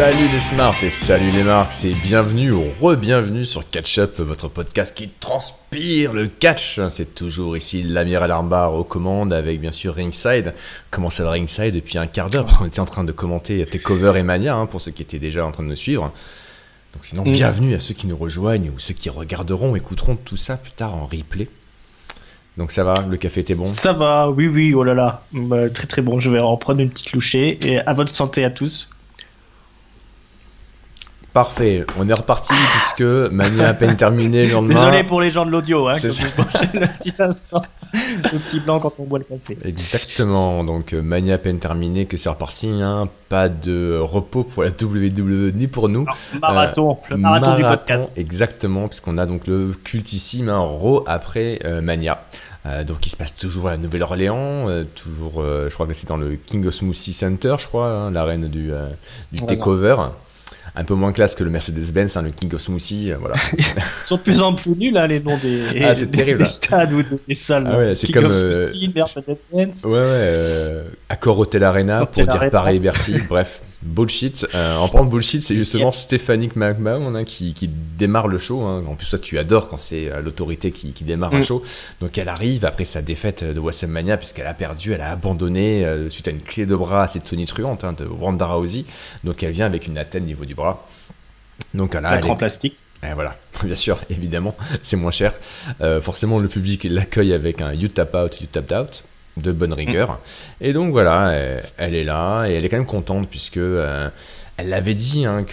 Salut les smarts et salut les marques et bienvenue ou re-bienvenue sur Catch Up, votre podcast qui transpire le catch. C'est toujours ici l'amiral Armbar aux commandes avec bien sûr Ringside. Comment ça va Ringside depuis un quart d'heure parce qu'on était en train de commenter Takeover et Mania pour ceux qui étaient déjà en train de nous suivre. Donc sinon bienvenue à ceux qui nous rejoignent ou ceux qui regarderont, écouteront tout ça plus tard en replay. Donc ça va, le café était bon? Ça va, oui, oh là là, très très bon, je vais en prendre une petite louchée et à votre santé à tous. Parfait, on est reparti puisque Mania à peine terminé le lendemain. Désolé pour les gens de l'audio, C'est que vous mangez le petit instant, le petit blanc quand on boit le café. Exactement, donc Mania à peine terminé, que c'est reparti, hein. Pas de repos pour la WWE ni pour nous. Alors, le marathon du podcast. Exactement, puisqu'on a donc le cultissime Raw après Mania. Donc il se passe toujours à la Nouvelle-Orléans, toujours, je crois que c'est dans le King of Smoothie Center, je crois, hein, l'arène du Takeover. Un peu moins classe que le Mercedes-Benz, hein, le King of Smoothie, voilà. Ils sont de plus en plus nuls, hein, les noms des stades ou des salles. Ah ouais, c'est King comme of Smoothie, Mercedes-Benz. Accor Hotel Arena pour dire Paris et Bercy. Bref, bullshit. En parlant de bullshit, c'est justement Stephanie McMahon, hein, qui démarre le show. Hein. En plus, toi, tu adores quand c'est l'autorité qui démarre un show. Donc, elle arrive après sa défaite de WrestleMania, puisqu'elle a perdu, elle a abandonné suite à une clé de bras assez tonitruante de Ronda Rousey. Donc, elle vient avec une attelle au niveau du bras. Donc là, en plastique. Et voilà, bien sûr, évidemment, c'est moins cher. Forcément, le public l'accueille avec un You Tap Out, You Tapped Out de bonne rigueur. Et donc voilà, elle est là et elle est quand même contente puisque elle l'avait dit hein,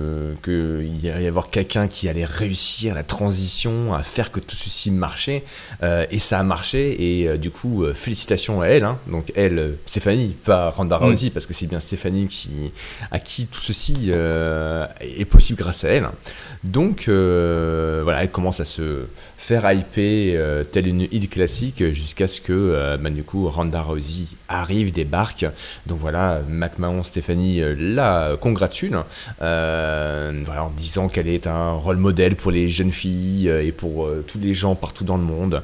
qu'il allait y avoir quelqu'un qui allait réussir la transition, à faire que tout ceci marchait. Et ça a marché et du coup, félicitations à elle. Hein. Donc elle, Stéphanie, pas Ronda Rousey, parce que c'est bien Stéphanie à qui tout ceci est possible grâce à elle. Donc voilà, elle commence à se faire hyper telle une heel classique jusqu'à ce que du coup Ronda Rousey arrive, débarque. Donc voilà, McMahon, Stéphanie la congratule voilà, en disant qu'elle est un rôle modèle pour les jeunes filles et pour tous les gens partout dans le monde.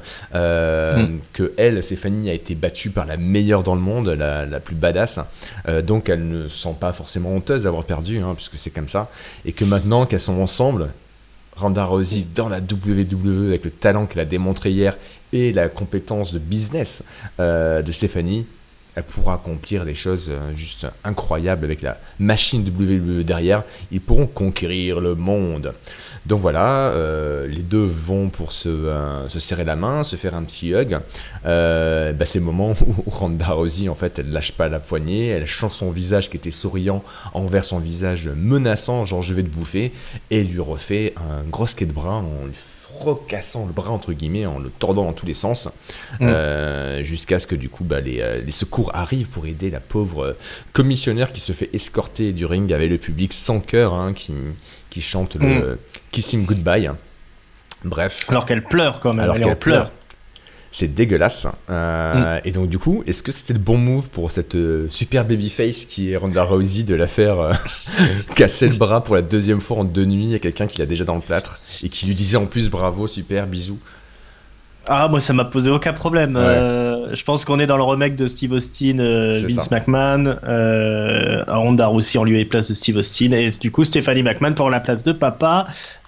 Que elle, Stéphanie, a été battue par la meilleure dans le monde, la plus badass. Donc elle ne se sent pas forcément honteuse d'avoir perdu, hein, puisque c'est comme ça. Et que maintenant qu'elles sont ensemble, Ronda Rousey dans la WWE avec le talent qu'elle a démontré hier et la compétence de business de Stéphanie, elle pourra accomplir des choses juste incroyables avec la machine WWE derrière. Ils pourront conquérir le monde. Donc voilà, les deux vont pour se serrer la main, se faire un petit hug. C'est le moment où Ronda Rousey, en fait, elle lâche pas la poignée, elle change son visage qui était souriant envers son visage menaçant, genre je vais te bouffer, et lui refait un gros skate-bras en lui fracassant le bras entre guillemets, en le tordant dans tous les sens, jusqu'à ce que du coup les secours arrivent pour aider la pauvre commissionnaire qui se fait escorter du ring avec le public sans cœur, hein, qui chante le Kiss Him Goodbye. Bref. Alors qu'elle pleure quand même, elle est en pleurs. C'est dégueulasse. Et donc du coup, est-ce que c'était le bon move pour cette super babyface qui est Ronda Rousey de la faire casser le bras pour la deuxième fois en 2 nuits à quelqu'un qui l'a déjà dans le plâtre et qui lui disait en plus bravo, super, bisous? Ah, moi ça m'a posé aucun problème. Ouais. Je pense qu'on est dans le remake de Steve Austin, Vince McMahon. Ronda Rousey en lieu et place de Steve Austin. Et du coup, Stephanie McMahon prend la place de papa.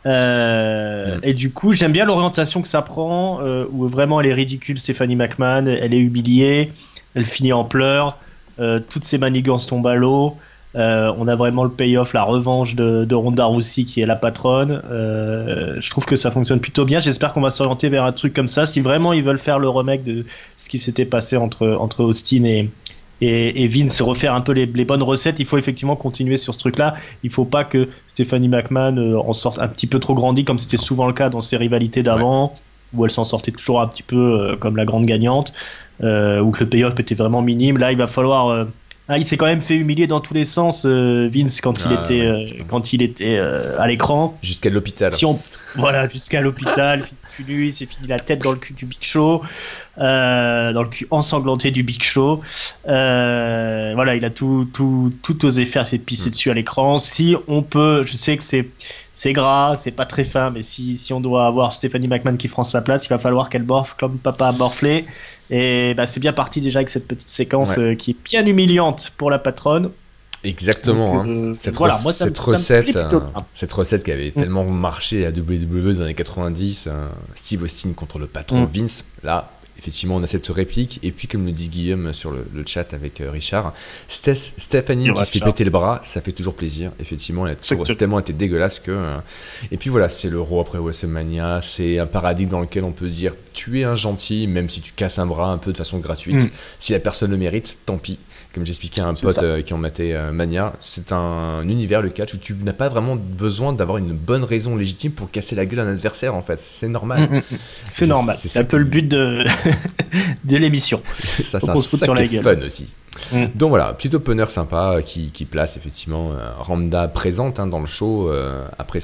Et du coup, j'aime bien l'orientation que ça prend, où vraiment elle est ridicule, Stephanie McMahon. Elle est humiliée, elle finit en pleurs. Toutes ses manigances tombent à l'eau. On a vraiment le payoff, la revanche de Ronda Rousey qui est la patronne. Je trouve que ça fonctionne plutôt bien. J'espère qu'on va s'orienter vers un truc comme ça. Si vraiment ils veulent faire le remake de ce qui s'était passé entre Austin et Vince, refaire un peu les bonnes recettes, il faut effectivement continuer sur ce truc-là. Il faut pas que Stephanie McMahon en sorte un petit peu trop grandi, comme c'était souvent le cas dans ses rivalités d'avant, où elle s'en sortait toujours un petit peu comme la grande gagnante, où que le payoff était vraiment minime. Là, il va falloir... il s'est quand même fait humilier dans tous les sens, Vince, quand il était à l'écran. Jusqu'à l'hôpital. Voilà, jusqu'à l'hôpital. Il s'est fini la tête dans le cul du Big Show, dans le cul ensanglanté du Big Show. Voilà, il a tout osé faire, c'est de pisser dessus à l'écran. Si on peut, je sais que c'est gras, c'est pas très fin, mais si on doit avoir Stephanie McMahon qui prend sa place, il va falloir qu'elle morfle comme papa a morflé. Et c'est bien parti déjà avec cette petite séquence qui est bien humiliante pour la patronne. Exactement. Donc, cette, voilà, moi, cette recette qui avait tellement marché à WWE dans les années 90, Steve Austin contre le patron Vince, là, effectivement, on a cette réplique. Et puis, comme le dit Guillaume sur le chat avec Richard, Stéphanie qui se fait péter le bras, ça fait toujours plaisir. Effectivement, elle a toujours tellement été dégueulasse que. Et puis voilà, c'est le Raw après WrestleMania. C'est un paradigme dans lequel on peut se dire tu es un gentil, même si tu casses un bras un peu de façon gratuite. Si la personne le mérite, tant pis. Comme j'expliquais à un pote qui ont maté Mania, c'est un univers, le catch, où tu n'as pas vraiment besoin d'avoir une bonne raison légitime pour casser la gueule à un adversaire, en fait. C'est normal. C'est normal. C'est un peu le but de l'émission. Ça, c'est un sacré fun aussi. Donc voilà, petit opener sympa qui place effectivement Ronda présente dans le show après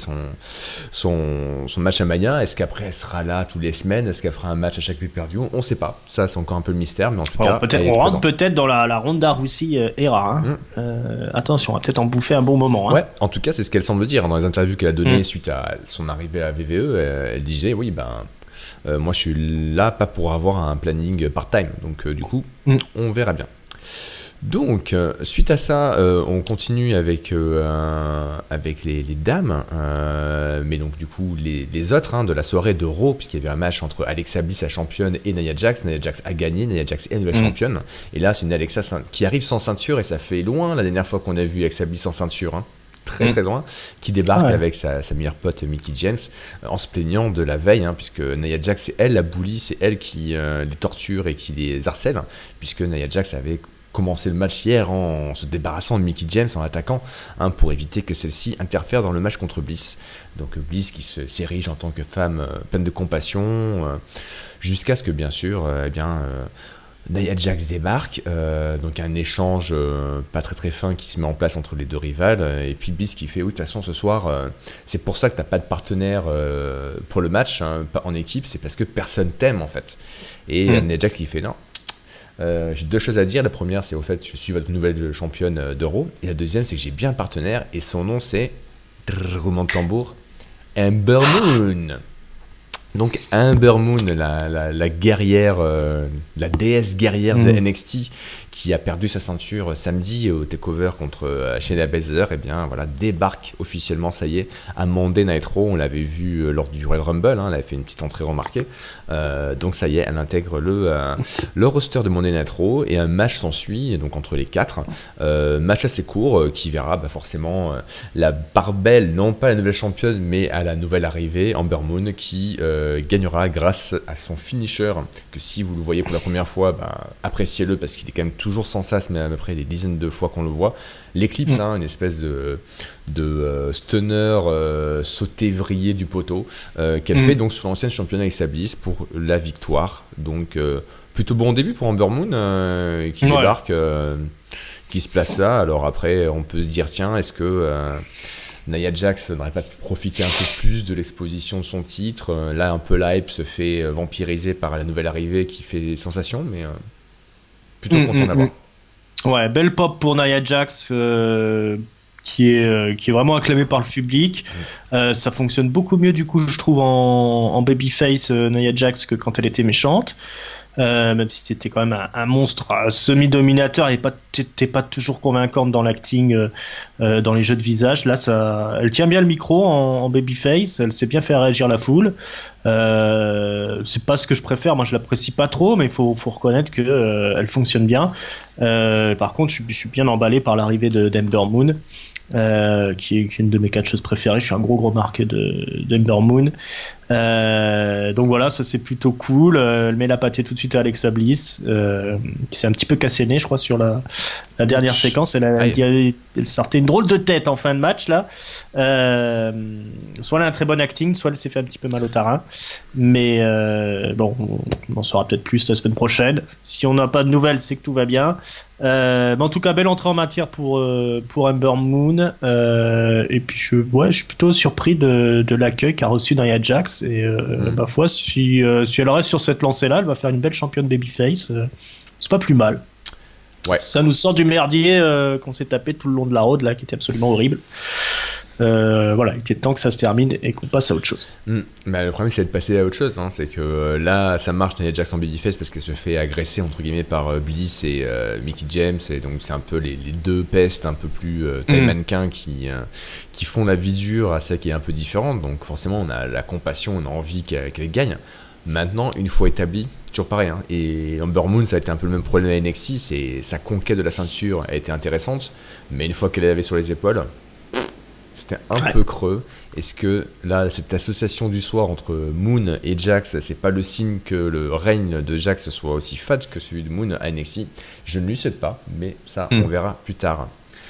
son match à Mania. Est-ce qu'après elle sera là toutes les semaines? Est-ce qu'elle fera un match à chaque pay-per-view? On sait pas. Ça, c'est encore un peu le mystère, mais en tout cas, on rentre peut-être dans la Ronda Rousey era. Attention, on va peut-être en bouffer un bon moment. Ouais, en tout cas, c'est ce qu'elle semble dire dans les interviews qu'elle a données suite à son arrivée à la WWE. Elle disait oui, moi je suis là pas pour avoir un planning part-time, donc du coup, on verra bien. Donc, suite à ça, on continue avec les dames, mais donc du coup les autres de la soirée de Raw, puisqu'il y avait un match entre Alexa Bliss, la championne, et Nia Jax. Nia Jax a gagné, Nia Jax est la nouvelle championne, et là c'est une Alexa qui arrive sans ceinture, et ça fait loin la dernière fois qu'on a vu Alexa Bliss sans ceinture, très très loin, qui débarque avec sa meilleure pote Mickie James, en se plaignant de la veille, puisque Nia Jax, c'est elle la bully, c'est elle qui les torture et qui les harcèle, puisque Nia Jax avait commencé le match hier en se débarrassant de Mickie James, en attaquant, pour éviter que celle-ci interfère dans le match contre Bliss. Donc Bliss qui s'érige en tant que femme pleine de compassion, jusqu'à ce que bien sûr, Nia Jax débarque, donc un échange pas très très fin qui se met en place entre les deux rivales, et puis Bliss qui fait oui, de toute façon ce soir c'est pour ça que t'as pas de partenaire pour le match en équipe, c'est parce que personne t'aime en fait. Et Nia Jax qui fait non. J'ai deux choses à dire. La première, c'est au fait, je suis votre nouvelle championne d'Euro. Et la deuxième, c'est que j'ai bien un partenaire et son nom, c'est roulement de tambour, Ember Moon. Donc Ember Moon, la guerrière, la déesse guerrière de NXT, qui a perdu sa ceinture samedi au takeover contre Shayna Baszler, et bien voilà, débarque officiellement, ça y est, à Monday Night Raw. On l'avait vu lors du Royal Rumble, elle avait fait une petite entrée remarquée. Donc ça y est, elle intègre le roster de Monday Night Raw, et un match s'ensuit donc entre les quatre. Match assez court qui verra forcément la part belle, non pas la nouvelle championne, mais à la nouvelle arrivée, Ember Moon, qui gagnera grâce à son finisher, que si vous le voyez pour la première fois, appréciez-le parce qu'il est quand même toujours sans sas, mais à peu près des dizaines de fois qu'on le voit. L'Eclipse, une espèce de stunner sauté-vrillé du poteau qu'elle fait donc sur l'ancienne championne Alexa Bliss pour la victoire. Donc plutôt bon début pour Ember Moon qui débarque, qui se place là. Alors après on peut se dire tiens, est-ce que Nia Jax n'aurait pas pu profiter un peu plus de l'exposition de son titre? Là un peu la hype se fait vampiriser par la nouvelle arrivée qui fait sensation, mais plutôt content d'avoir. Ouais, belle pop pour Nia Jax qui est vraiment acclamée par le public. Ça fonctionne beaucoup mieux du coup, je trouve, en babyface Nia Jax que quand elle était méchante. Même si c'était quand même un monstre semi-dominateur et t'es pas toujours convaincante dans l'acting, dans les jeux de visage. Là, elle tient bien le micro en babyface, elle sait bien faire réagir la foule. C'est pas ce que je préfère, moi je l'apprécie pas trop, mais il faut reconnaître que elle fonctionne bien. Par contre, je suis bien emballé par l'arrivée d'Ember Moon. Qui est une de mes catcheuses préférées. Je suis un gros marqué d'Ember Moon. Donc voilà, ça c'est plutôt cool. Elle met la pâtée tout de suite à Alexa Bliss, qui s'est un petit peu cassé le nez, je crois, sur la dernière séquence. Elle sortait une drôle de tête en fin de match là. Soit elle a un très bon acting, soit elle s'est fait un petit peu mal au tarin. Mais bon, on en saura peut-être plus la semaine prochaine. Si on n'a pas de nouvelles, c'est que tout va bien. Mais en tout cas, belle entrée en matière pour Ember Moon. Et puis je suis plutôt surpris de l'accueil qu'a reçu Nia Jax. Et ma foi, si elle reste sur cette lancée-là, elle va faire une belle championne babyface. C'est pas plus mal. Ouais. Ça nous sort du merdier qu'on s'est tapé tout le long de la road là, qui était absolument horrible. Voilà, il était temps que ça se termine et qu'on passe à autre chose. Bah, le problème, c'est de passer à autre chose. Hein. C'est que là, ça marche Nia Jax en babyface parce qu'elle se fait agresser entre guillemets par Bliss et Mickie James, et donc c'est un peu les deux pestes un peu plus taille mannequin qui font la vie dure à celle qui est un peu différente. Donc forcément, on a la compassion, on a envie qu'elle gagne. Maintenant, une fois établie, toujours pareil, hein, et Ember Moon, ça a été un peu le même problème à NXT, c'est sa conquête de la ceinture a été intéressante, mais une fois qu'elle l'avait sur les épaules, c'était un peu creux. Est-ce que là, cette association du soir entre Moon et Jax, c'est pas le signe que le règne de Jax soit aussi fat que celui de Moon à NXT? Je ne lui souhaite pas, mais ça, on verra plus tard.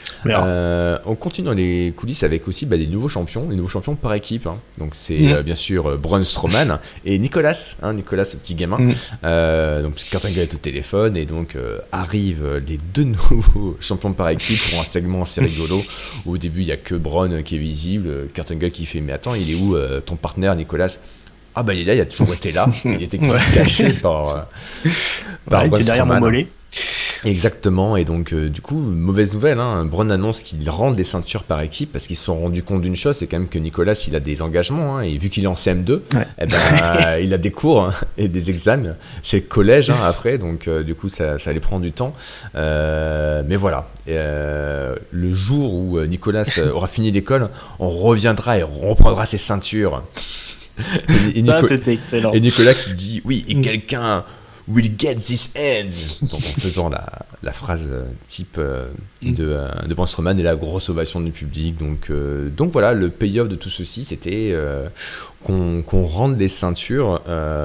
On continue dans les coulisses avec aussi des nouveaux champions par équipe. Hein. Donc c'est bien sûr Braun Strowman et Nicolas, Nicolas, ce petit gamin. Donc Kurt Angle est au téléphone et donc arrivent les deux nouveaux champions par équipe pour un segment assez rigolo où au début il y a que Braun qui est visible, Kurt Angle qui fait mais attends, il est où ton partenaire Nicolas? Ah bah il est là, il a toujours été là, il était caché par Braun Strowman. Derrière mon mollet. Exactement, et donc du coup, mauvaise nouvelle, hein. Braun annonce qu'il rend les ceintures par équipe parce qu'ils se sont rendus compte d'une chose, c'est quand même que Nicolas, il a des engagements, hein, et vu qu'il est en CM2, il a des cours et des examens, c'est le collège après, donc du coup ça allait prendre du temps, mais voilà, le jour où Nicolas aura fini l'école, on reviendra et on reprendra ses ceintures. Ça c'était excellent. Et Nicolas qui dit, oui, et quelqu'un... We'll get this ends. Donc en faisant la phrase type de Braun Strowman et la grosse ovation du public. Donc voilà, le payoff de tout ceci, c'était qu'on rende les ceintures.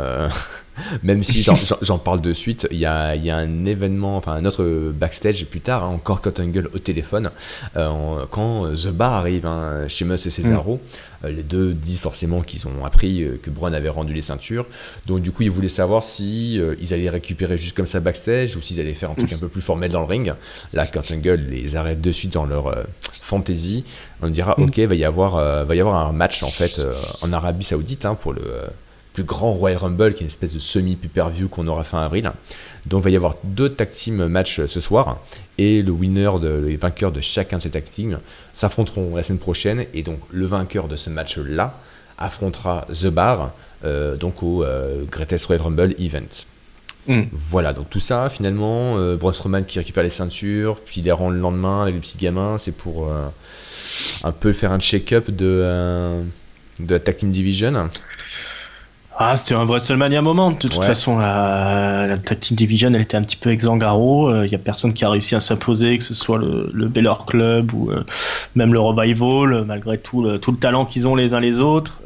Même si j'en parle de suite, il y a un événement, enfin un autre backstage plus tard, hein, encore Kurt Angle au téléphone, quand The Bar arrive, hein, Sheamus et Cesaro, les deux disent forcément qu'ils ont appris que Braun avait rendu les ceintures, donc du coup ils voulaient savoir si ils allaient récupérer juste comme ça backstage ou s'ils allaient faire un truc un peu plus formel dans le ring. Là Kurt Angle les arrête de suite dans leur fantasy. On dira ok, va y avoir un match en fait en Arabie Saoudite, hein, pour le plus grand Royal Rumble, qui est une espèce de semi-pay-per-view qu'on aura fin avril. Donc il va y avoir 2 tag team matchs ce soir, et les vainqueurs de chacun de ces tag teams s'affronteront la semaine prochaine, et donc le vainqueur de ce match-là affrontera The Bar donc au Greatest Royal Rumble Event. Voilà, donc tout ça finalement, Braun Strowman qui récupère les ceintures, puis il les rend le lendemain avec le petit gamin, c'est pour un peu faire un check-up de la tag team division. Ah, c'était un WrestleMania moment. De toute façon, la Tag Team Division, elle était un petit peu exsangue à Raw. Il y a personne qui a réussi à s'imposer, que ce soit le Balor Club ou même le Revival, malgré tout le talent qu'ils ont les uns les autres.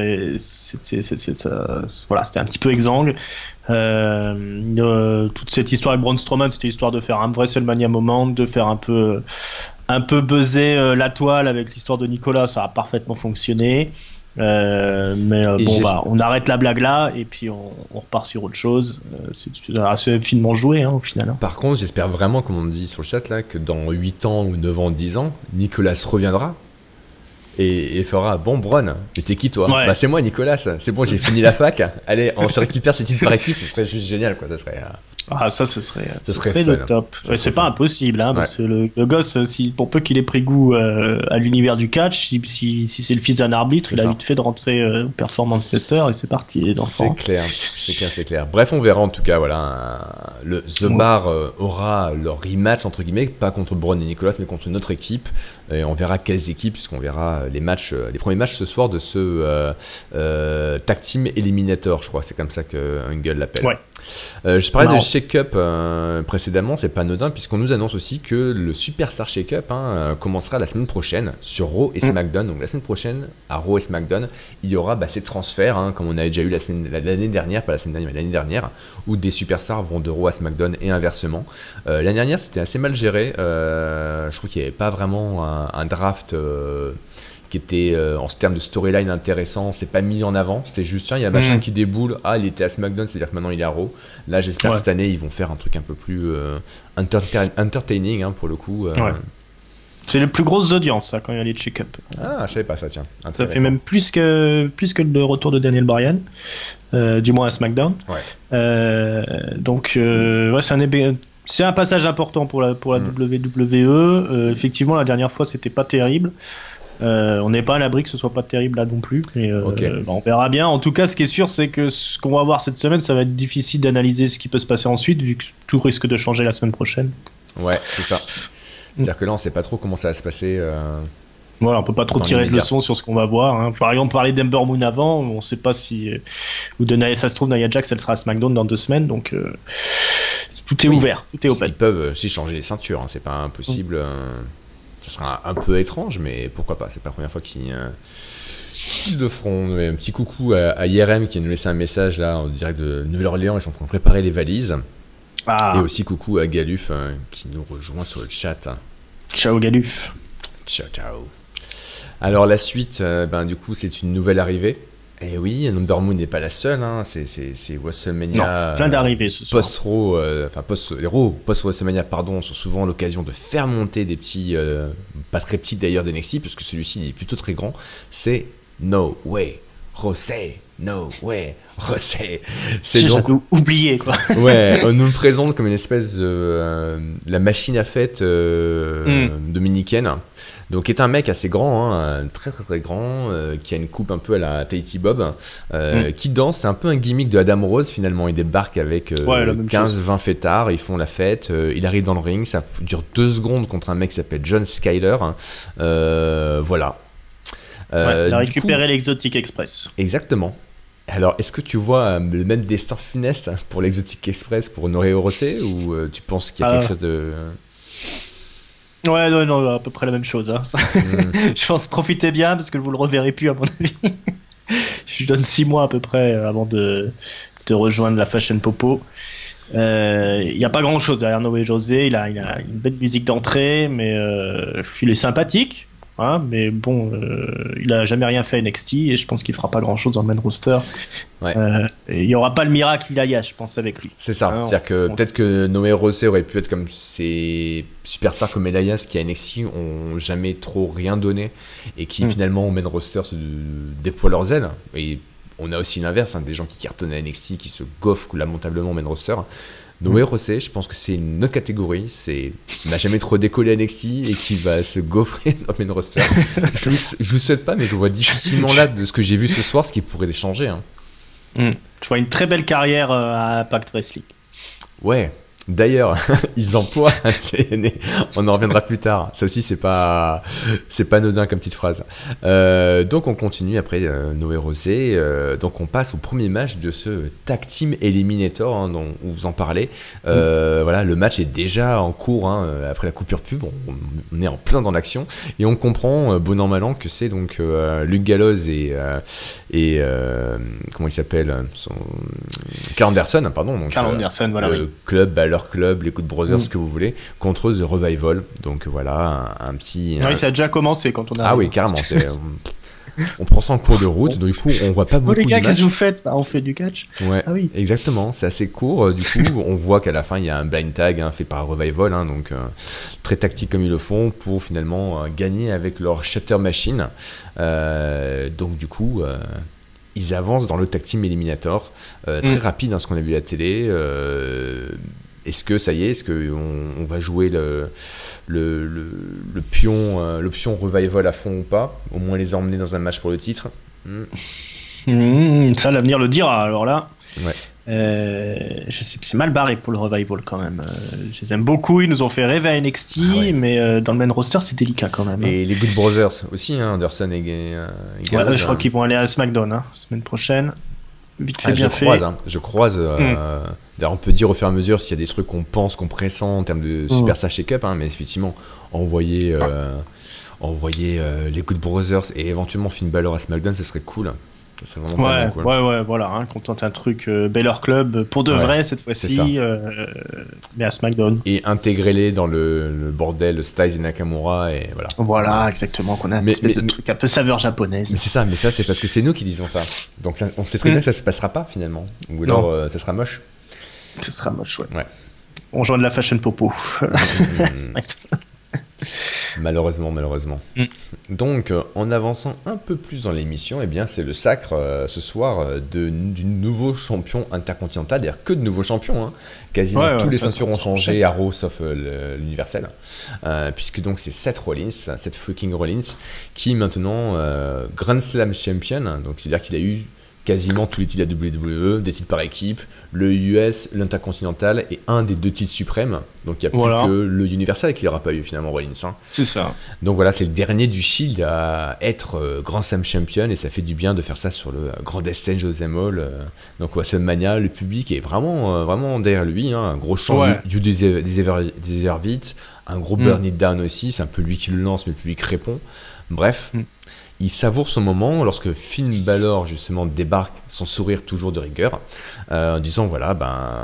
Voilà, c'était un petit peu exsangue. Toute cette histoire avec Braun Strowman, c'était histoire de faire un WrestleMania moment, de faire un peu buzzer la toile avec l'histoire de Nicolas. Ça a parfaitement fonctionné. On arrête la blague là et puis on repart sur autre chose. C'est assez finement joué, hein, au final. Hein. Par contre, j'espère vraiment, comme on dit sur le chat là, que dans 8 ans ou 9 ans, 10 ans, Nicolas reviendra et fera bon Braun, mais t'es qui toi? Bah c'est moi Nicolas, c'est bon, j'ai fini la fac. Allez, on se récupère ces titres par équipe, ce serait juste génial quoi, ça serait. Ah ça ce serait le top. C'est pas impossible, hein, parce que le gosse, pour peu qu'il ait pris goût à l'univers du catch, si c'est le fils d'un arbitre, il a vite fait de rentrer au Performance Center et c'est parti les enfants. C'est clair. Bref, on verra en tout cas. Voilà, The Bar aura leur rematch entre guillemets, pas contre Braun et Nicolas, mais contre une autre équipe. Et on verra quelles équipes, puisqu'on verra les premiers matchs ce soir de ce Tag Team Eliminator, je crois, c'est comme ça que Angle l'appelle. Ouais. Je parlais de Shake-Up précédemment, c'est pas anodin puisqu'on nous annonce aussi que le Superstar Shake-Up commencera la semaine prochaine sur Raw et SmackDown. Donc la semaine prochaine à Raw et SmackDown, il y aura ces transferts, comme on avait déjà eu l'année dernière, pas la semaine dernière, mais l'année dernière, où des superstars vont de Raw à SmackDown et inversement. L'année dernière, c'était assez mal géré. Je trouve qu'il n'y avait pas vraiment un draft qui était en termes de storyline intéressant, c'était pas mis en avant, c'était juste tiens il y a machin qui déboule, il était à SmackDown, c'est à dire que maintenant il est à Raw. Là j'espère que cette année ils vont faire un truc un peu plus entertaining, pour le coup. C'est les plus grosses audiences ça, quand il y a les check-up. Ah je savais pas ça, tiens. Ça fait même plus que le retour de Daniel Bryan, du moins à SmackDown. C'est un passage important pour la WWE. Effectivement la dernière fois c'était pas terrible. On n'est pas à l'abri que ce soit pas terrible là non plus, mais on verra bien. En tout cas, ce qui est sûr, c'est que ce qu'on va voir cette semaine, ça va être difficile d'analyser ce qui peut se passer ensuite, vu que tout risque de changer la semaine prochaine. Ouais, c'est ça. C'est-à-dire que là, on sait pas trop comment ça va se passer. Voilà, on peut pas trop tirer de leçons sur ce qu'on va voir. Hein. Par exemple, parler d'Ember Moon avant, on sait pas si ou de ça se trouve Nia Jax, elle sera à SmackDown dans 2 semaines, donc tout est ouvert, tout est open. Ils peuvent aussi changer les ceintures, hein. C'est pas impossible. Ce sera un peu étrange, mais pourquoi pas. C'est pas la première fois qu'ils le feront. Un petit coucou à IRM qui nous laissé un message là en direct de Nouvelle-Orléans. Ils sont en train de préparer les valises. Et aussi coucou à Galuf qui nous rejoint sur le chat. Ciao Galuf. Ciao. Alors la suite, du coup, c'est une nouvelle arrivée. Et oui, Ember Moon n'est pas la seule. Hein. C'est WrestleMania. Non, plein d'arrivées ce soir. Les Raw post-WrestleMania, sont souvent l'occasion de faire monter des petits, pas très petits d'ailleurs d'NXT, parce que celui-ci il est plutôt très grand. C'est No Way José. No Way José. C'est donc oublié quoi. Ouais, on nous le présente comme une espèce de la machine à fête dominicaine. Donc, est un mec assez grand, hein, très grand, qui a une coupe un peu à la Tahiti Bob, qui danse. C'est un peu un gimmick de Adam Rose finalement. Il débarque avec 15-20 fêtards, ils font la fête. Il arrive dans le ring, ça dure 2 secondes contre un mec qui s'appelle John Skyler. Voilà. Il a récupéré l'Exotic Express. Exactement. Alors, est-ce que tu vois le même destin funeste pour l'Exotic Express pour Honoré Rosé, ou tu penses qu'il y a quelque chose de... Ouais, non, à peu près la même chose. Hein. Je pense profitez bien parce que vous le reverrez plus à mon avis. Je lui donne 6 mois à peu près avant de rejoindre la Fashion Popo. Il n'y a pas grand chose derrière Noé José. Il a une belle musique d'entrée, mais il est sympathique. Hein, mais bon, il a jamais rien fait NXT et je pense qu'il fera pas grand chose dans le main roster. Ouais. Il y aura pas le miracle Ilaya, je pense, avec lui. C'est ça. C'est-à-dire que peut-être que Noé Rosé aurait pu être comme ces superstars comme Elias qui à NXT ont jamais trop rien donné et qui finalement au main roster se déploient leurs ailes. Et on a aussi l'inverse, des gens qui cartonnent à NXT qui se gaufrent lamentablement au main roster. Noé Rosé, je pense que c'est une autre catégorie. N'a jamais trop décollé à NXT et qui va se gaufrer dans le main roster. Je vous souhaite pas, mais je vois difficilement là de ce que j'ai vu ce soir, ce qui pourrait changer. Hein. Je vois une très belle carrière à Impact Wrestling. Ouais. D'ailleurs, ils emploient un TNA. On en reviendra plus tard. Ça aussi, c'est pas anodin comme petite phrase. Donc, on continue après Noé Rosé. Donc, on passe au premier match de ce Tag Team Eliminator dont vous en parlez. Voilà, le match est déjà en cours après la coupure pub. On est en plein dans l'action et on comprend bon an mal an que c'est donc Luke Gallows et comment il s'appelle Karl Anderson, pardon. Donc, Karl Anderson, voilà. Leur club, les Good Brothers, ce que vous voulez, contre The Revival. Donc voilà, un petit... Oui, ça a déjà commencé quand on a... Ah oui, carrément. On prend ça en cours de route, donc du coup, on voit pas beaucoup de matchs. Les gars, qu'est-ce que vous faites ? On fait du catch. Ouais, ah oui. Exactement. C'est assez court. Du coup, on voit qu'à la fin, il y a un blind tag fait par Revival, donc très tactique comme ils le font, pour finalement gagner avec leur Shatter Machine. Donc du coup... ils avancent dans le Tag Team Eliminator, très rapide, ce qu'on a vu à la télé. Est-ce que ça y est, est-ce qu'on va jouer l'option Revival à fond ou pas ? Au moins les emmener dans un match pour le titre. Ça, l'avenir le dira, alors là. Ouais. Je sais, c'est mal barré pour le Revival quand même. Je les aime beaucoup, ils nous ont fait rêver à NXT, mais dans le main roster c'est délicat quand même. Et les Good Brothers aussi, Anderson et Gallows. Je crois qu'ils vont aller à SmackDown semaine prochaine. Vite fait, bien fait. Je croise. D'ailleurs, on peut dire au fur et à mesure s'il y a des trucs qu'on pense, qu'on pressent en termes de Super Star Shake-Up, mais effectivement, envoyer les Good Brothers et éventuellement Finn Balor à SmackDown, ce serait cool. Ça serait vraiment cool. Ouais, voilà, qu'on tente un truc Balor Club pour de vrai cette fois-ci, mais à SmackDown. Et intégrer-les dans le bordel Styles et Nakamura, et voilà. Voilà, exactement, qu'on a une espèce de truc un peu saveur japonaise. Mais c'est ça, c'est parce que c'est nous qui disons ça. Donc on sait très bien que ça se passera pas finalement. Ou alors ça sera moche. Ça sera moche, ouais. On joue de la Fashion Popo. Malheureusement. Donc, en avançant un peu plus dans l'émission, eh bien, c'est le sacre ce soir du nouveau champion intercontinental. D'ailleurs, que de nouveaux champions. Hein. Quasiment tous les ceintures ont changé à Raw, sauf l'universel. Puisque donc, c'est Seth freaking Rollins, qui est maintenant Grand Slam Champion. Donc, c'est-à-dire qu'il a eu quasiment tous les titres de la WWE, des titres par équipe, le US, l'Intercontinental et un des 2 titres suprêmes. Donc il n'y a plus que le Universal qui n'aura pas eu finalement Rollins. Hein. C'est ça. Donc voilà, c'est le dernier du Shield à être Grand Slam Champion et ça fait du bien de faire ça sur le Grand Stage au Hall. Donc WrestleMania, le public est vraiment derrière lui. Hein. Un gros chant You Deserve It, un gros Burn It Down aussi, c'est un peu lui qui le lance mais le public répond. Bref. Il savoure son moment lorsque Finn Balor justement débarque, son sourire toujours de rigueur, en disant voilà,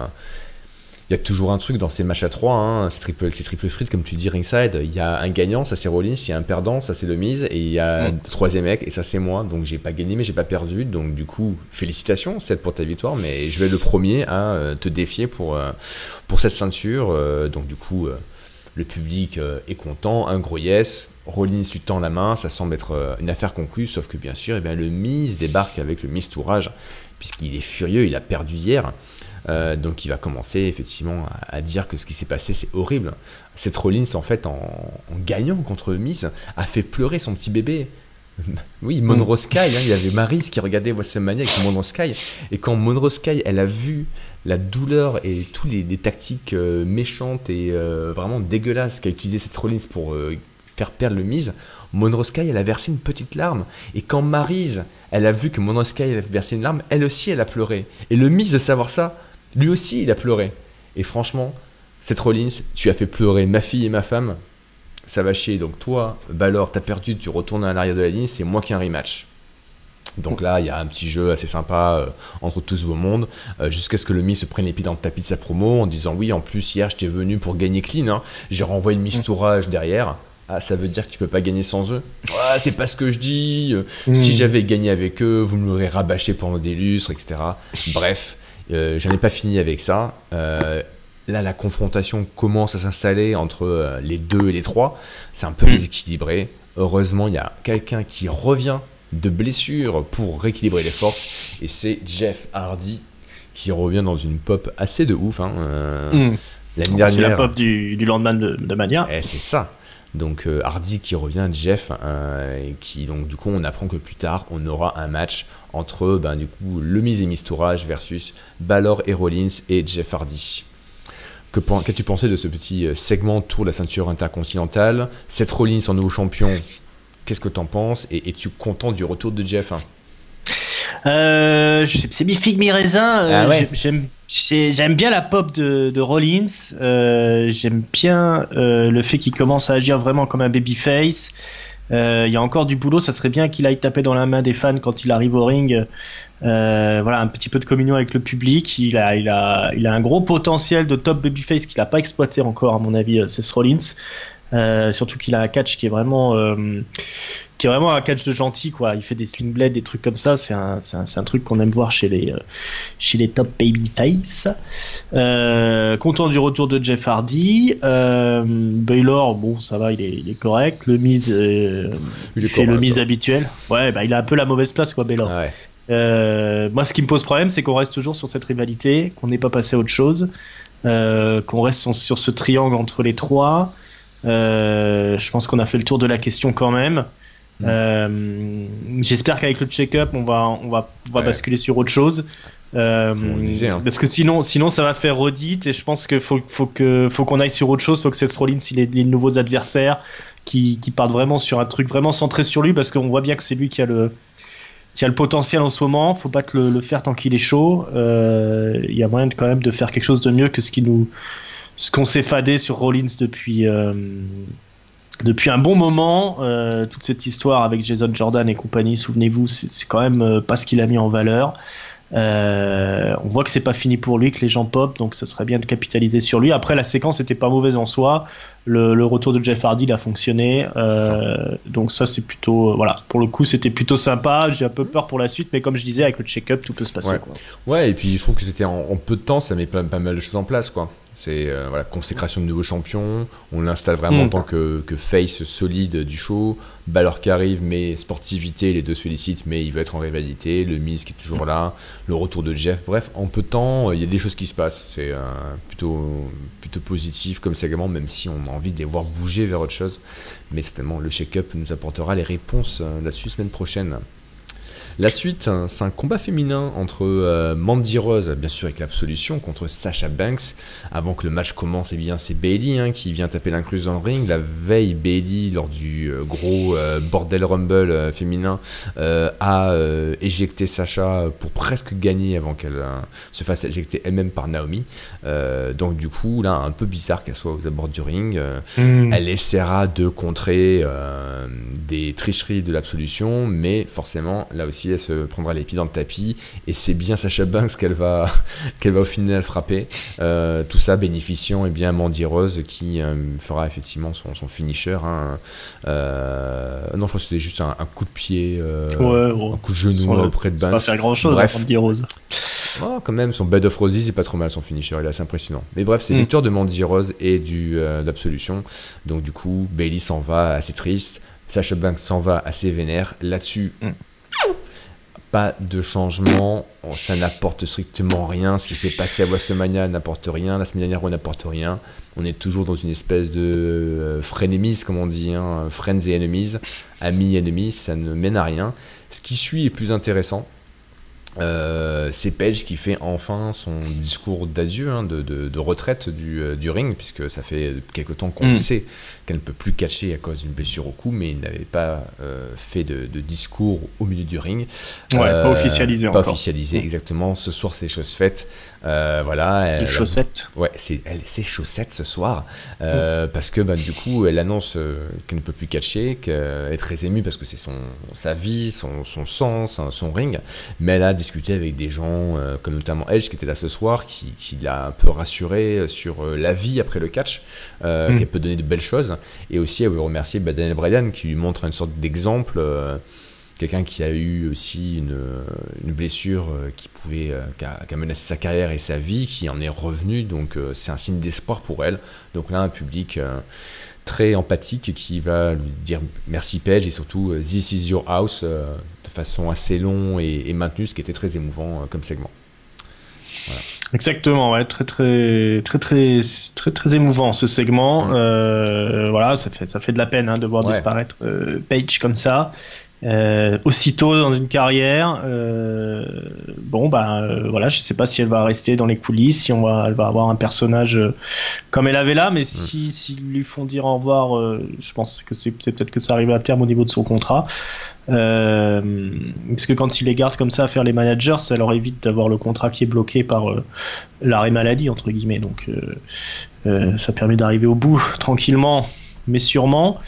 il y a toujours un truc dans ces matchs à 3, hein, ces triple frites comme tu dis ringside, il y a un gagnant, ça c'est Rollins, il y a un perdant, ça c'est The Miz, et il y a un troisième mec, et ça c'est moi, donc j'ai pas gagné mais j'ai pas perdu, donc du coup félicitations Seth pour ta victoire, mais je vais être le premier à te défier pour cette ceinture, donc du coup le public est content, un gros yes. Rollins lui tend la main, ça semble être une affaire conclue, sauf que bien sûr, le Miz débarque avec le Miz Tourage, puisqu'il est furieux, il a perdu hier, donc il va commencer effectivement à dire que ce qui s'est passé c'est horrible. Seth Rollins en fait en gagnant contre le Miz a fait pleurer son petit bébé. Oui, Monroe Sky, hein, il y avait Maryse qui regardait WrestleMania avec Monroe Sky, et quand Monroe Sky elle a vu la douleur et tous les tactiques méchantes et vraiment dégueulasses qu'a utilisé Seth Rollins pour faire perdre le Miz, Monroe Sky elle a versé une petite larme, et quand Maryse elle a vu que Monroe Sky elle a versé une larme, elle aussi elle a pleuré, et le Miz de savoir ça, lui aussi il a pleuré, et franchement Seth Rollins, tu as fait pleurer ma fille et ma femme, ça va chier, donc toi Balor t'as perdu, tu retournes à l'arrière de la ligne, c'est moi qui ai un rematch. Donc là, il y a un petit jeu assez sympa entre tous vos mondes, jusqu'à ce que le Miz se prenne les pieds dans le tapis de sa promo en disant oui, en plus hier j'étais venu pour gagner clean, hein. J'ai renvoyé le Miz Tourage derrière. Ah, ça veut dire que tu peux pas gagner sans eux? Ah, c'est pas ce que je dis. Si j'avais gagné avec eux, vous me l'aurez rabâché pendant des lustres, etc. Bref, j'en ai pas fini avec ça. Là, la confrontation commence à s'installer entre les 2 et les 3. C'est un peu déséquilibré. Heureusement, il y a quelqu'un qui revient de blessure pour rééquilibrer les forces, et c'est Jeff Hardy qui revient dans une pop assez de ouf. Hein. L'année dernière, c'est la pop du lendemain de Mania. C'est ça. Donc Hardy qui revient, Jeff, et qui donc du coup on apprend que plus tard on aura un match entre du coup le Miz et Miz Tourage versus Balor et Rollins et Jeff Hardy. Qu'as-tu pensé de ce petit segment autour de la ceinture intercontinentale? Seth Rollins en nouveau champion, qu'est-ce que t'en penses, et es-tu content du retour de Jeff? C'est mi figue mi raisin. J'aime bien la pop de Rollins. J'aime bien le fait qu'il commence à agir vraiment comme un babyface. Il y a encore du boulot. Ça serait bien qu'il aille taper dans la main des fans quand il arrive au ring. Voilà, un petit peu de communion avec le public. Il a un gros potentiel de top babyface qu'il n'a pas exploité encore, à mon avis, Seth Rollins. Surtout qu'il a un catch qui est vraiment un catch de gentil, quoi. Il fait des sling blades, des trucs comme ça. C'est un truc qu'on aime voir chez les top babyface. Content du retour de Jeff Hardy. Baylor, bon, ça va, il est correct. Le Miz, il fait le Miz habituel. Ouais, il a un peu la mauvaise place, quoi, Baylor. Ouais. Moi, ce qui me pose problème, c'est qu'on reste toujours sur cette rivalité, qu'on n'est pas passé à autre chose, qu'on reste sur ce triangle entre les trois. Je pense qu'on a fait le tour de la question quand même. J'espère qu'avec le check-up on va basculer sur autre chose, parce que sinon ça va faire redite, et je pense qu'il faut qu'on aille sur autre chose. Faut que Seth Rollins il ait des nouveaux adversaires qui partent vraiment sur un truc vraiment centré sur lui, parce qu'on voit bien que c'est lui qui a le potentiel en ce moment. Faut pas le faire tant qu'il est chaud. Il y a moyen quand même de faire quelque chose de mieux que ce qu'on s'est fadé sur Rollins depuis un bon moment. Toute cette histoire avec Jason Jordan et compagnie, souvenez-vous, c'est quand même pas ce qu'il a mis en valeur. On voit que c'est pas fini pour lui, que les gens pop, donc ça serait bien de capitaliser sur lui. Après, la séquence était pas mauvaise en soi. Le retour de Jeff Hardy il a fonctionné, donc ça c'est plutôt voilà, pour le coup c'était plutôt sympa. J'ai un peu peur pour la suite, mais comme je disais, avec le check-up tout peut se passer, quoi. Ouais, et puis je trouve que c'était en peu de temps, ça met pas mal de choses en place, quoi. C'est voilà, consécration de nouveau champion. On l'installe vraiment en tant que face solide du show. Balor qui arrive, mais sportivité, les deux se félicitent, mais il veut être en rivalité. Le Miz qui est toujours là. Le retour de Jeff. Bref, en peu de temps, il y a des choses qui se passent. C'est plutôt positif comme segment, même si on a envie de les voir bouger vers autre chose. Mais certainement, le shake-up nous apportera les réponses là-dessus semaine prochaine. La suite, c'est un combat féminin entre Mandy Rose, bien sûr avec l'absolution, contre Sasha Banks. Avant que le match commence, eh bien, c'est Bayley qui vient taper l'incluse dans le ring. La veille, Bayley, lors du gros bordel Rumble féminin, a éjecté Sasha pour presque gagner avant qu'elle se fasse éjecter elle-même par Naomi. Donc du coup, là, un peu bizarre qu'elle soit aux abords du ring. Elle essaiera de contrer des tricheries de l'absolution, mais forcément, là aussi, elle se prendra les pieds dans le tapis et c'est bien Sasha Banks qu'elle va au final frapper. Tout ça bénéficiant à Mandy Rose qui fera effectivement son finisher. Non, je crois que c'était juste un coup de pied, un coup de genou auprès de Banks. Pas faire grand chose. Bref. Mandy Rose. Oh, quand même, son Bed of Roses, c'est pas trop mal son finisher, il est assez impressionnant. Mais bref, c'est victoire de Mandy Rose et d'Absolution. Donc du coup, Bayley s'en va assez triste. Sasha Banks s'en va assez vénère. Là-dessus, pas de changement, ça n'apporte strictement rien. Ce qui s'est passé à WrestleMania n'apporte rien. La semaine dernière, on n'apporte rien. On est toujours dans une espèce de frenemies, comme on dit, friends et enemies, amis et ennemis, ça ne mène à rien. Ce qui suit est plus intéressant. C'est Paige qui fait enfin son discours d'adieu, de retraite du ring, puisque ça fait quelque temps qu'on sait qu'elle ne peut plus catcher à cause d'une blessure au cou, mais il n'avait pas fait de discours au milieu du ring. Pas officialisé pas encore. Pas officialisé, exactement. Ce soir, c'est chose faite. Voilà. Les chaussettes. Ouais, c'est chaussettes ce soir, parce que du coup, elle annonce qu'elle ne peut plus catcher, qu'elle est très émue parce que c'est sa vie, son sens, son ring, mais elle a discuté avec des gens comme notamment Edge qui était là ce soir, qui l'a un peu rassuré sur la vie après le catch, qu'elle peut donner de belles choses, et aussi elle veut remercier Daniel Bryan qui lui montre une sorte d'exemple, quelqu'un qui a eu aussi une blessure qui a menacé sa carrière et sa vie, qui en est revenu, donc c'est un signe d'espoir pour elle. Donc là, un public très empathique qui va lui dire merci Paige et surtout This is your house de façon assez longue et maintenue, ce qui était très émouvant comme segment. Voilà. Exactement, ouais, très émouvant ce segment. Voilà, ça fait de la peine de voir disparaître Paige comme ça. Aussitôt dans une carrière, voilà, je sais pas si elle va rester dans les coulisses, si elle va avoir un personnage comme elle avait là, mais s'ils lui font dire au revoir, je pense que c'est peut-être que ça arrive à terme au niveau de son contrat. Parce que quand il les garde comme ça à faire les managers, ça leur évite d'avoir le contrat qui est bloqué par l'arrêt maladie entre guillemets, donc ça permet d'arriver au bout tranquillement mais sûrement.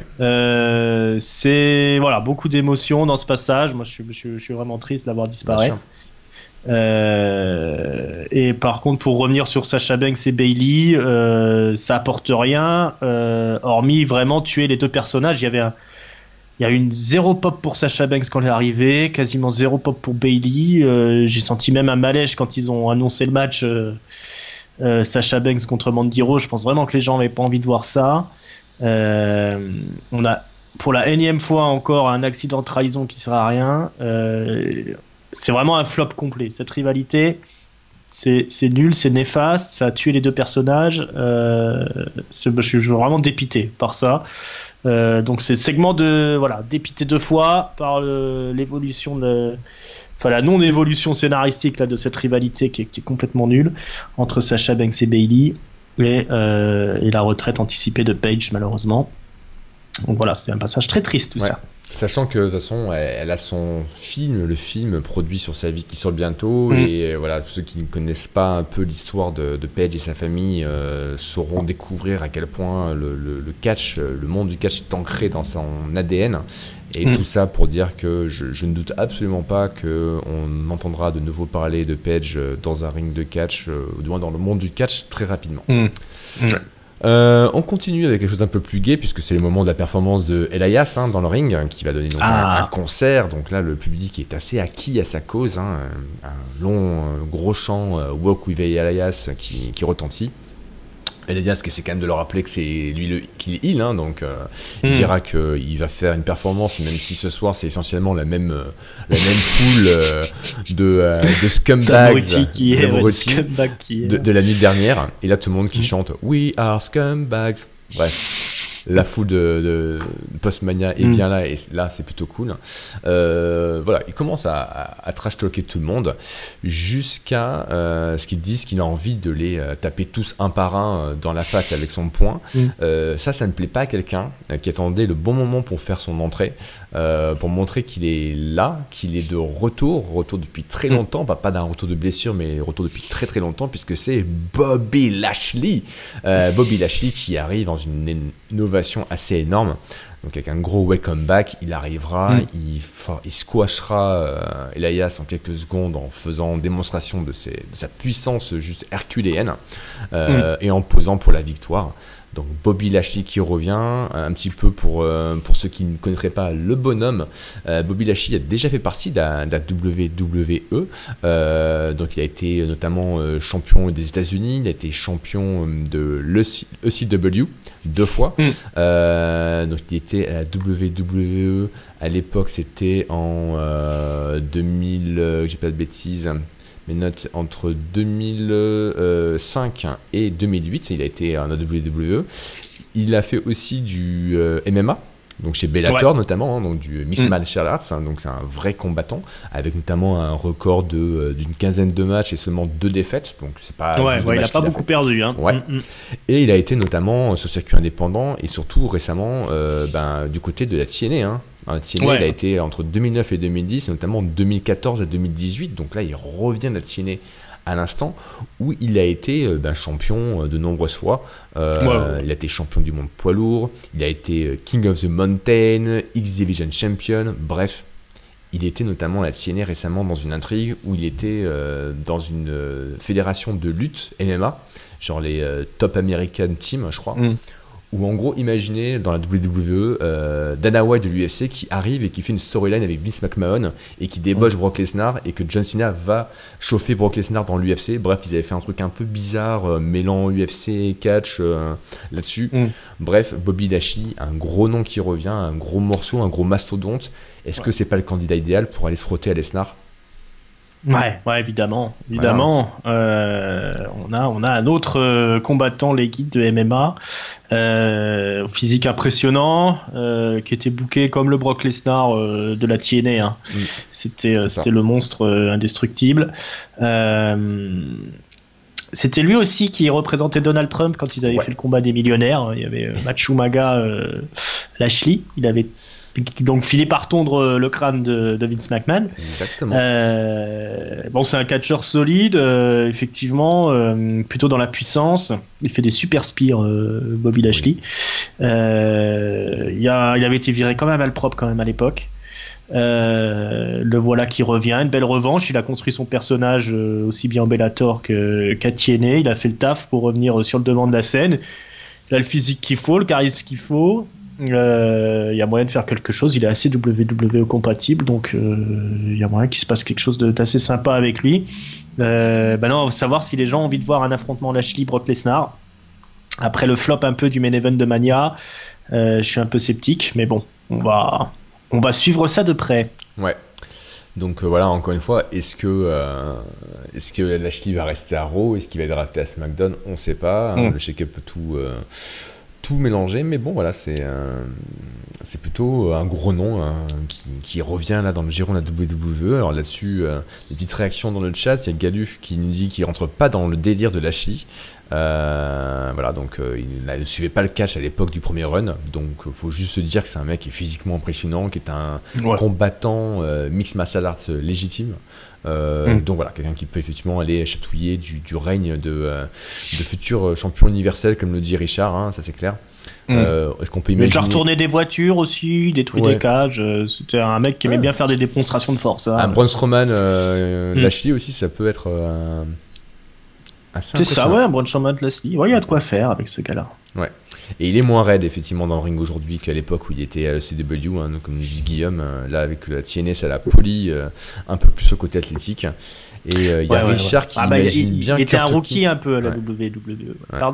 C'est beaucoup d'émotions dans ce passage. Moi je suis vraiment triste de l'avoir disparaître. Et par contre, pour revenir sur Sasha Banks et Bayley, ça apporte rien, hormis vraiment tuer les deux personnages. Il y a une zéro pop pour Sasha Banks quand elle est arrivée, quasiment zéro pop pour Bayley. J'ai senti même un malaise quand ils ont annoncé le match Sasha Banks contre Mandy Rose. Je pense vraiment que les gens n'avaient pas envie de voir ça. On a pour la énième fois encore un accident de trahison qui sert à rien. C'est vraiment un flop complet. Cette rivalité, c'est nul, c'est néfaste, ça a tué les deux personnages. Je suis vraiment dépité par ça. Donc c'est segment dépité deux fois par l'évolution la non-évolution scénaristique de cette rivalité qui est complètement nulle entre Sasha Banks et Bayley. Et la retraite anticipée de Paige malheureusement. Donc voilà, c'était un passage très triste tout ça. Sachant que de toute façon elle a le film produit sur sa vie qui sort bientôt, et voilà, tous ceux qui ne connaissent pas un peu l'histoire de Paige et sa famille sauront découvrir à quel point le catch, le monde du catch est ancré dans son ADN. Et tout ça pour dire que je ne doute absolument pas qu'on entendra de nouveau parler de Paige dans un ring de catch, ou du moins dans le monde du catch, très rapidement. On continue avec quelque chose d'un peu plus gai, puisque c'est le moment de la performance de Elias dans le ring, qui va donner donc un concert. Donc là, le public est assez acquis à sa cause. Un long, gros chant Walk with Elias qui retentit. Elias, c'est quand même de le rappeler que c'est lui qui heal, hein, donc il dira qu'il va faire une performance, même si ce soir c'est essentiellement la même foule de scumbags de la nuit dernière. Et là, tout le monde qui chante We are scumbags. Bref, la foule de Postmania est bien là, et là c'est plutôt cool. Voilà, il commence à trash-talker tout le monde jusqu'à ce qu'ils disent qu'il a envie de les taper tous un par un dans la face avec son poing. Ça ne plaît pas à quelqu'un qui attendait le bon moment pour faire son entrée, pour montrer qu'il est là, qu'il est de retour depuis très longtemps, pas d'un retour de blessure, mais retour depuis très très longtemps, puisque c'est Bobby Lashley. Bobby Lashley qui arrive dans une innovation assez énorme. Donc avec un gros welcome back, il arrivera, il squashera Elias en quelques secondes en faisant démonstration de sa puissance juste herculéenne et en posant pour la victoire. Donc Bobby Lashley qui revient, un petit peu pour ceux qui ne connaîtraient pas le bonhomme. Bobby Lashley a déjà fait partie de la WWE, donc il a été notamment champion des États-Unis, il a été champion de l'ECW 2 fois, donc il était à la WWE, à l'époque c'était en 2000, j'ai pas de bêtises, mes notes, entre 2005 et 2008, il a été en WWE. Il a fait aussi du MMA, donc chez Bellator notamment, hein, donc du Mixed Martial Arts, hein, donc c'est un vrai combattant, avec notamment un record d'une quinzaine de matchs et seulement 2 défaites, donc c'est pas... il n'a pas beaucoup perdu. Hein. Et il a été notamment sur circuit indépendant, et surtout récemment du côté de la TNA, hein. TNA, il a été entre 2009 et 2010, notamment 2014 à 2018. Donc là, il revient de la TNA à l'instant où il a été champion de nombreuses fois. Il a été champion du monde poids lourd, il a été King of the Mountain, X-Division Champion, bref. Il était notamment à la TNA récemment dans une intrigue où il était dans une fédération de lutte MMA, genre les Top American Team, je crois. Où en gros, imaginez dans la WWE Dana White de l'UFC qui arrive et qui fait une storyline avec Vince McMahon et qui débauche Brock Lesnar, et que John Cena va chauffer Brock Lesnar dans l'UFC. Bref, ils avaient fait un truc un peu bizarre, mêlant UFC et catch là-dessus. Bref, Bobby Lashley, un gros nom qui revient, un gros morceau, un gros mastodonte. Est-ce que c'est pas le candidat idéal pour aller se frotter à Lesnar ? Ouais, évidemment. Voilà. On a un autre combattant, les guides de MMA, physique impressionnant, qui était booké comme le Brock Lesnar de la TNA. Hein. C'était le monstre indestructible. C'était lui aussi qui représentait Donald Trump quand ils avaient fait le combat des millionnaires. Il y avait Matt Umaga, Lashley. Il avait donc fini par tondre le crâne de Vince McMahon. Exactement. C'est un catcheur solide, effectivement, plutôt dans la puissance. Il fait des super spears, Bobby Lashley. Il avait été viré quand même malpropre quand même à l'époque. Le voilà qui revient, une belle revanche. Il a construit son personnage aussi bien en Bellator qu'à TNA. Il a fait le taf pour revenir sur le devant de la scène. Il a le physique qu'il faut, le charisme qu'il faut. Il y a moyen de faire quelque chose. Il est assez WWE compatible, donc il y a moyen qu'il se passe quelque chose d'assez sympa avec lui. On va savoir si les gens ont envie de voir un affrontement Lashley-Brock Lesnar. Après le flop un peu du main event de Mania, je suis un peu sceptique, mais bon, on va suivre ça de près. Ouais. Donc voilà, encore une fois, est-ce que Lashley va rester à Raw? Est-ce qu'il va être drafté à SmackDown? On ne sait pas. Le shake-up peut tout mélanger, mais bon, voilà, c'est plutôt un gros nom qui revient là dans le giron de la WWE. Alors là-dessus, des petites réactions dans le chat. Il y a Galuf qui nous dit qu'il rentre pas dans le délire de Lashley. Voilà, donc il ne suivait pas le catch à l'époque du premier run, donc il faut juste se dire que c'est un mec qui est physiquement impressionnant, qui est un combattant mixed martial arts légitime. Donc voilà, quelqu'un qui peut effectivement aller chatouiller du règne de futur champion universel, comme le dit Richard, hein, ça c'est clair. Est-ce qu'on peut imaginer... Il a déjà retourné des voitures aussi, détruit des cages. C'était un mec qui aimait bien faire des démonstrations de force. Hein. Un Braun Strowman, Lashley aussi, ça peut être c'est ça, un Braun Strowman, Lashley. Il y a de quoi faire avec ce gars-là. Ouais. Et il est moins raide effectivement dans le ring aujourd'hui qu'à l'époque où il était à la CW, hein, comme dit Guillaume. Là, avec la TNA, ça l'a poli un peu plus au côté athlétique. Et il y a Richard qui imagine bien. Il était un rookie un peu à la WWE. Pardon.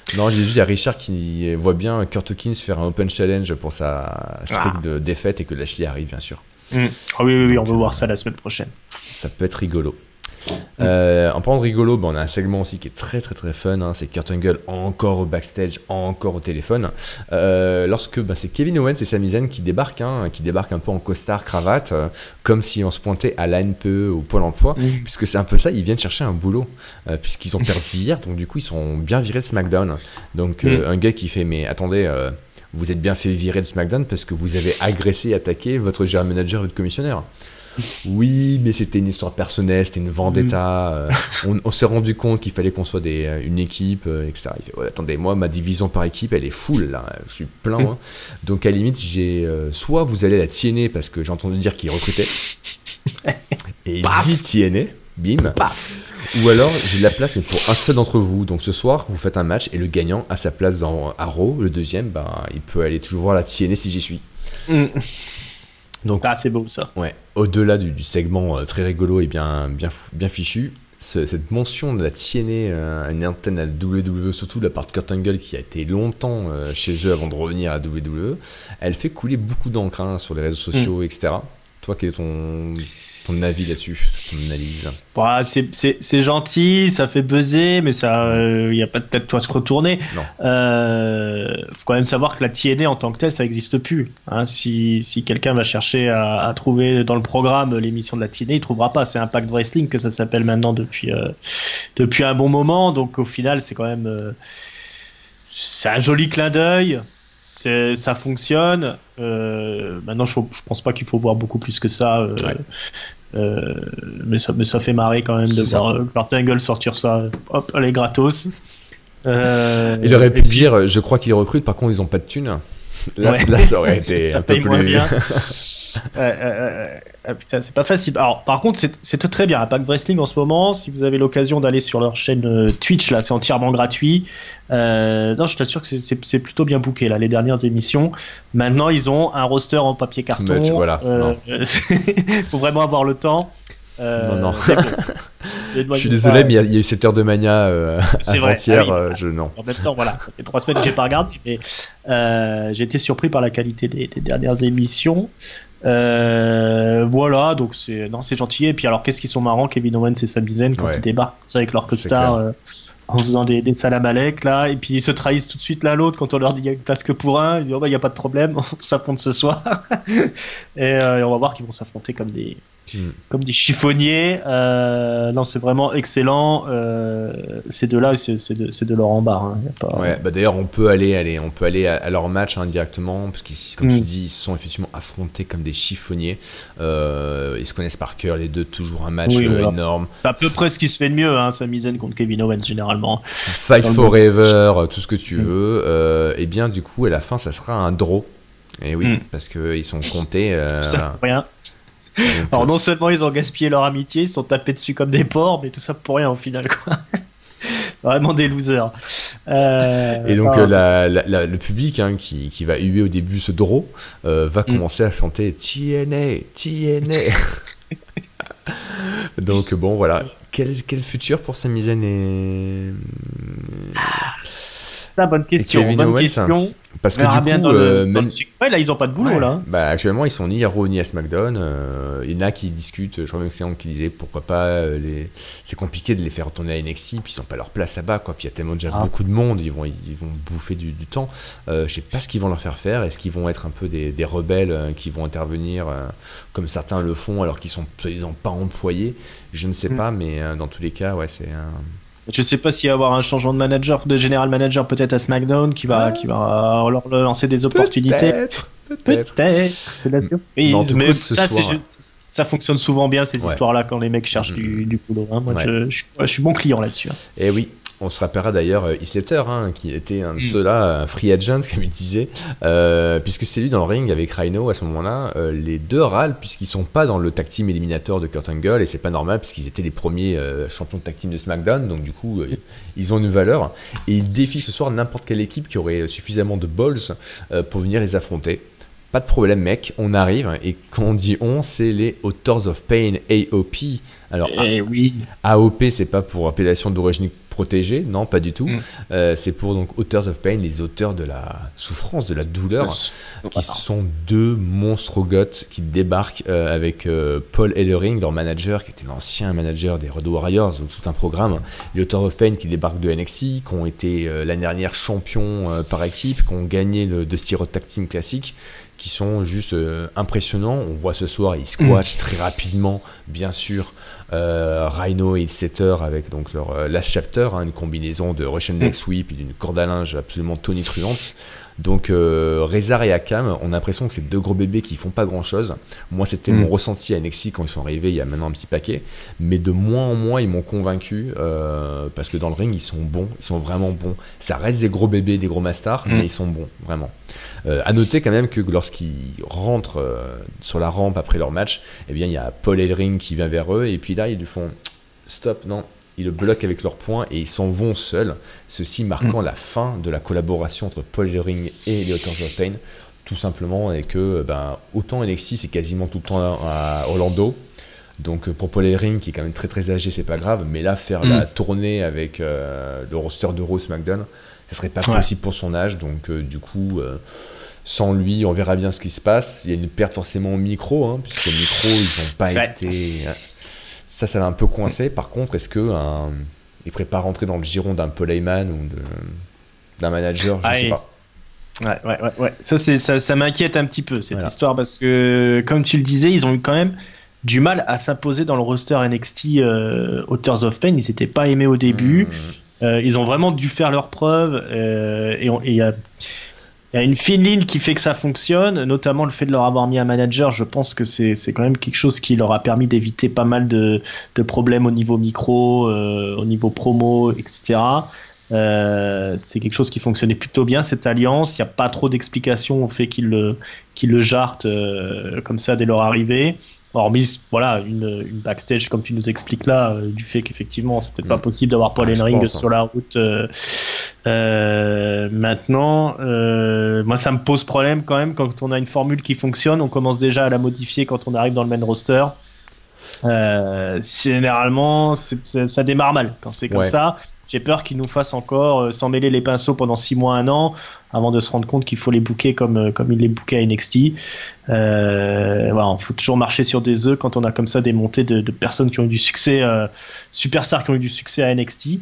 Non, j'ai juste, il y a Richard qui voit bien Kurt Hawkins faire un Open Challenge pour sa streak de défaite et que Lashley arrive, bien sûr. Ah oui, on va voir ça la semaine prochaine. Ça peut être rigolo. En parlant de rigolo, on a un segment aussi qui est très très très fun, hein, c'est Kurt Angle encore au backstage, encore au téléphone, lorsque c'est Kevin Owens et Sami Zayn qui débarquent un peu en costard, cravate, comme si on se pointait à l'ANPE ou Pôle emploi, puisque c'est un peu ça, ils viennent chercher un boulot, puisqu'ils ont perdu hier, donc du coup ils sont bien virés de SmackDown. Donc un gars qui fait, mais attendez, vous êtes bien fait virer de SmackDown parce que vous avez agressé et attaqué votre GM manager et votre commissionnaire. Oui, mais c'était une histoire personnelle, c'était une vendetta. On s'est rendu compte qu'il fallait qu'on soit une équipe, etc. Il fait, ouais, attendez, moi, ma division par équipe, elle est full, là. Je suis plein. Hein. Donc, à la limite, soit vous allez la TNA parce que j'ai entendu dire qu'il recrutait. Et il dit TNA, bim. Ou alors, j'ai de la place, mais pour un seul d'entre vous. Donc, ce soir, vous faites un match et le gagnant a sa place à Raw. Le deuxième, il peut aller toujours voir la TNA si j'y suis. Donc, c'est beau ça. Ouais, au-delà du segment très rigolo et bien fichu, cette mention de la TNA à une antenne à WWE, surtout de la part de Kurt Angle qui a été longtemps chez eux avant de revenir à WWE, elle fait couler beaucoup d'encre sur les réseaux sociaux, etc. Toi, quel est ton avis là-dessus, ton analyse? C'est gentil, ça fait buzzer, mais ça, y a pas de tête toi se retourner. Faut quand même savoir que la TNA en tant que telle, ça n'existe plus. Hein. Si quelqu'un va chercher à trouver dans le programme l'émission de la TNA, il trouvera pas. C'est Impact Wrestling que ça s'appelle maintenant depuis un bon moment. Donc au final, c'est quand même c'est un joli clin d'œil. Ça fonctionne. Maintenant, je pense pas qu'il faut voir beaucoup plus que ça. Mais ça fait marrer quand même de voir Kurt Angle sortir ça. Hop, allez, gratos. Il aurait pu dire, je crois qu'ils recrutent, par contre, ils ont pas de thunes. Là, ça aurait été un peu plus bien. Putain, c'est pas facile. Alors, par contre, c'est très bien. Impact Wrestling en ce moment, si vous avez l'occasion d'aller sur leur chaîne Twitch, là, c'est entièrement gratuit. Non, je t'assure que c'est plutôt bien booké, là, les dernières émissions. Maintenant, ils ont un roster en papier carton. Voilà. Faut vraiment avoir le temps. Non. Je suis désolé, mais il y a eu 7 heures de Mania avant-hier. Non. En même temps, voilà, ça fait 3 semaines que j'ai pas regardé, mais j'ai été surpris par la qualité des dernières émissions. Voilà, donc c'est gentil. Et puis alors, qu'est-ce qu'ils sont marrants, Kevin Owens et Sami Zayn, quand ils débarquent avec leur costard en faisant des salam-alek là, et puis ils se trahissent tout de suite l'un l'autre quand on leur dit il y a une place que pour un. Ils disent il y a pas de problème, on s'affronte ce soir. Et on va voir qu'ils vont s'affronter comme des chiffonniers. Non, c'est vraiment excellent. Ces deux-là, c'est de leur embarras. Hein. Ouais, d'ailleurs, on peut aller à leur match directement, parce que comme tu dis, ils se sont effectivement affrontés comme des chiffonniers. Ils se connaissent par cœur, les deux, toujours un match énorme. C'est à peu près ce qui se fait de mieux, hein, Sami Zayn contre Kevin Owens, généralement. Fight forever, tout ce que tu veux. Et bien, du coup, à la fin, ça sera un draw. Et oui, parce qu'ils sont comptés. Tout ça pour rien. Alors non seulement ils ont gaspillé leur amitié, ils se sont tapés dessus comme des porcs, mais tout ça pour rien au final, quoi. Vraiment des losers. Et donc le public qui va huer au début ce draw va commencer à chanter TNA. Donc bon, voilà. Quel futur pour Sami Zayn et bonne question. Parce que du coup, là ils ont pas de boulot là. Actuellement ils sont ni à Raw ni à SmackDown. Il y en a qui discutent. Je crois même que c'est Hank qui disait pourquoi pas. C'est compliqué de les faire retourner à NXT, puis ils ont pas leur place là-bas, quoi. Puis il y a tellement déjà beaucoup de monde, ils vont bouffer du temps. Je sais pas ce qu'ils vont leur faire. Est-ce qu'ils vont être un peu des rebelles qui vont intervenir comme certains le font alors qu'ils sont soi-disant pas employés. Je ne sais pas, mais dans tous les cas, c'est un. Je sais pas s'il va y avoir un changement de general manager peut-être à SmackDown qui va leur lancer des opportunités. Peut-être. C'est la surprise. Mais ça fonctionne souvent bien ces histoires-là quand les mecs cherchent du boulot. Hein. Moi, je suis bon client là-dessus. Hein. Et oui. On se rappellera d'ailleurs Isletter, qui était un de ceux-là, un free agent, comme il disait, puisque c'est lui dans le ring avec Rhino à ce moment-là. Les deux râlent puisqu'ils sont pas dans le tag team éliminateur de Kurt Angle, et c'est pas normal puisqu'ils étaient les premiers champions de tag team de SmackDown, donc du coup ils ont une valeur, et ils défient ce soir n'importe quelle équipe qui aurait suffisamment de balls pour venir les affronter. Pas de problème, mec, on arrive. Et quand on dit on, c'est les Authors of Pain, AOP. Alors, AOP, c'est pas pour appellation d'origine protéger, non, pas du tout. C'est pour donc Authors of Pain, les auteurs de la souffrance, de la douleur, qui sont deux monstres goths qui débarquent avec Paul Ellering, leur manager, qui était l'ancien manager des Road Warriors, donc tout un programme. Les Authors of Pain qui débarquent de NXT, qui ont été l'année dernière champions par équipe, qui ont gagné le Dusty Road Tag Team classique, qui sont juste impressionnants. On voit ce soir, ils squashent très rapidement, bien sûr, Rhino et Slater avec donc leur Last Chapter, une combinaison de Russian Leg Sweep et d'une corde à linge absolument tonitruante. Donc Rezar et Akam, on a l'impression que c'est deux gros bébés qui font pas grand chose. Moi c'était mon ressenti à NXT quand ils sont arrivés il y a maintenant un petit paquet, mais de moins en moins ils m'ont convaincu parce que dans le ring ils sont bons, ils sont vraiment bons. Ça reste des gros bébés, des gros masters, mais ils sont bons, vraiment. À noter quand même que lorsqu'ils rentrent sur la rampe après leur match, eh bien il y a Paul Ellering qui vient vers eux et puis là ils lui font stop, non. Ils le bloquent avec leurs poings et ils s'en vont seuls, ceci marquant la fin de la collaboration entre Paul Ellering et les Authors of Pain, tout simplement, et que autant NXT c'est quasiment tout le temps à Orlando, donc pour Paul Ellering qui est quand même très très âgé c'est pas grave, mais là faire la tournée avec le roster de Raw SmackDown, ça serait pas possible pour son âge, donc du coup sans lui on verra bien ce qui se passe. Il y a une perte forcément au micro, puisqu'au micro ils n'ont pas été... Ça va un peu coincer. Par contre, est-ce que il prépare rentrer dans le giron d'un Paul Heyman ou d'un manager? Je sais pas. Ouais. Ça m'inquiète un petit peu cette histoire parce que, comme tu le disais, ils ont eu quand même du mal à s'imposer dans le roster NXT Authors of Pain. Ils n'étaient pas aimés au début. Ils ont vraiment dû faire leurs preuves et il y a une fine ligne qui fait que ça fonctionne, notamment le fait de leur avoir mis un manager. Je pense que c'est quand même quelque chose qui leur a permis d'éviter pas mal de problèmes au niveau micro, au niveau promo, etc. C'est quelque chose qui fonctionnait plutôt bien, cette alliance. Il n'y a pas trop d'explications au fait qu'ils le jartent comme ça dès leur arrivée. Hormis une backstage comme tu nous expliques là, du fait qu'effectivement c'est peut-être pas possible d'avoir Paul Ellering sur la route maintenant. Moi ça me pose problème quand même quand on a une formule qui fonctionne, on commence déjà à la modifier quand on arrive dans le main roster. Généralement ça démarre mal quand c'est comme ça. J'ai peur qu'ils nous fassent encore s'en mêler les pinceaux pendant 6 mois, 1 an, avant de se rendre compte qu'il faut les booker comme ils les bookaient à NXT. Il faut toujours marcher sur des œufs quand on a comme ça des montées de personnes qui ont eu du succès, superstars qui ont eu du succès à NXT.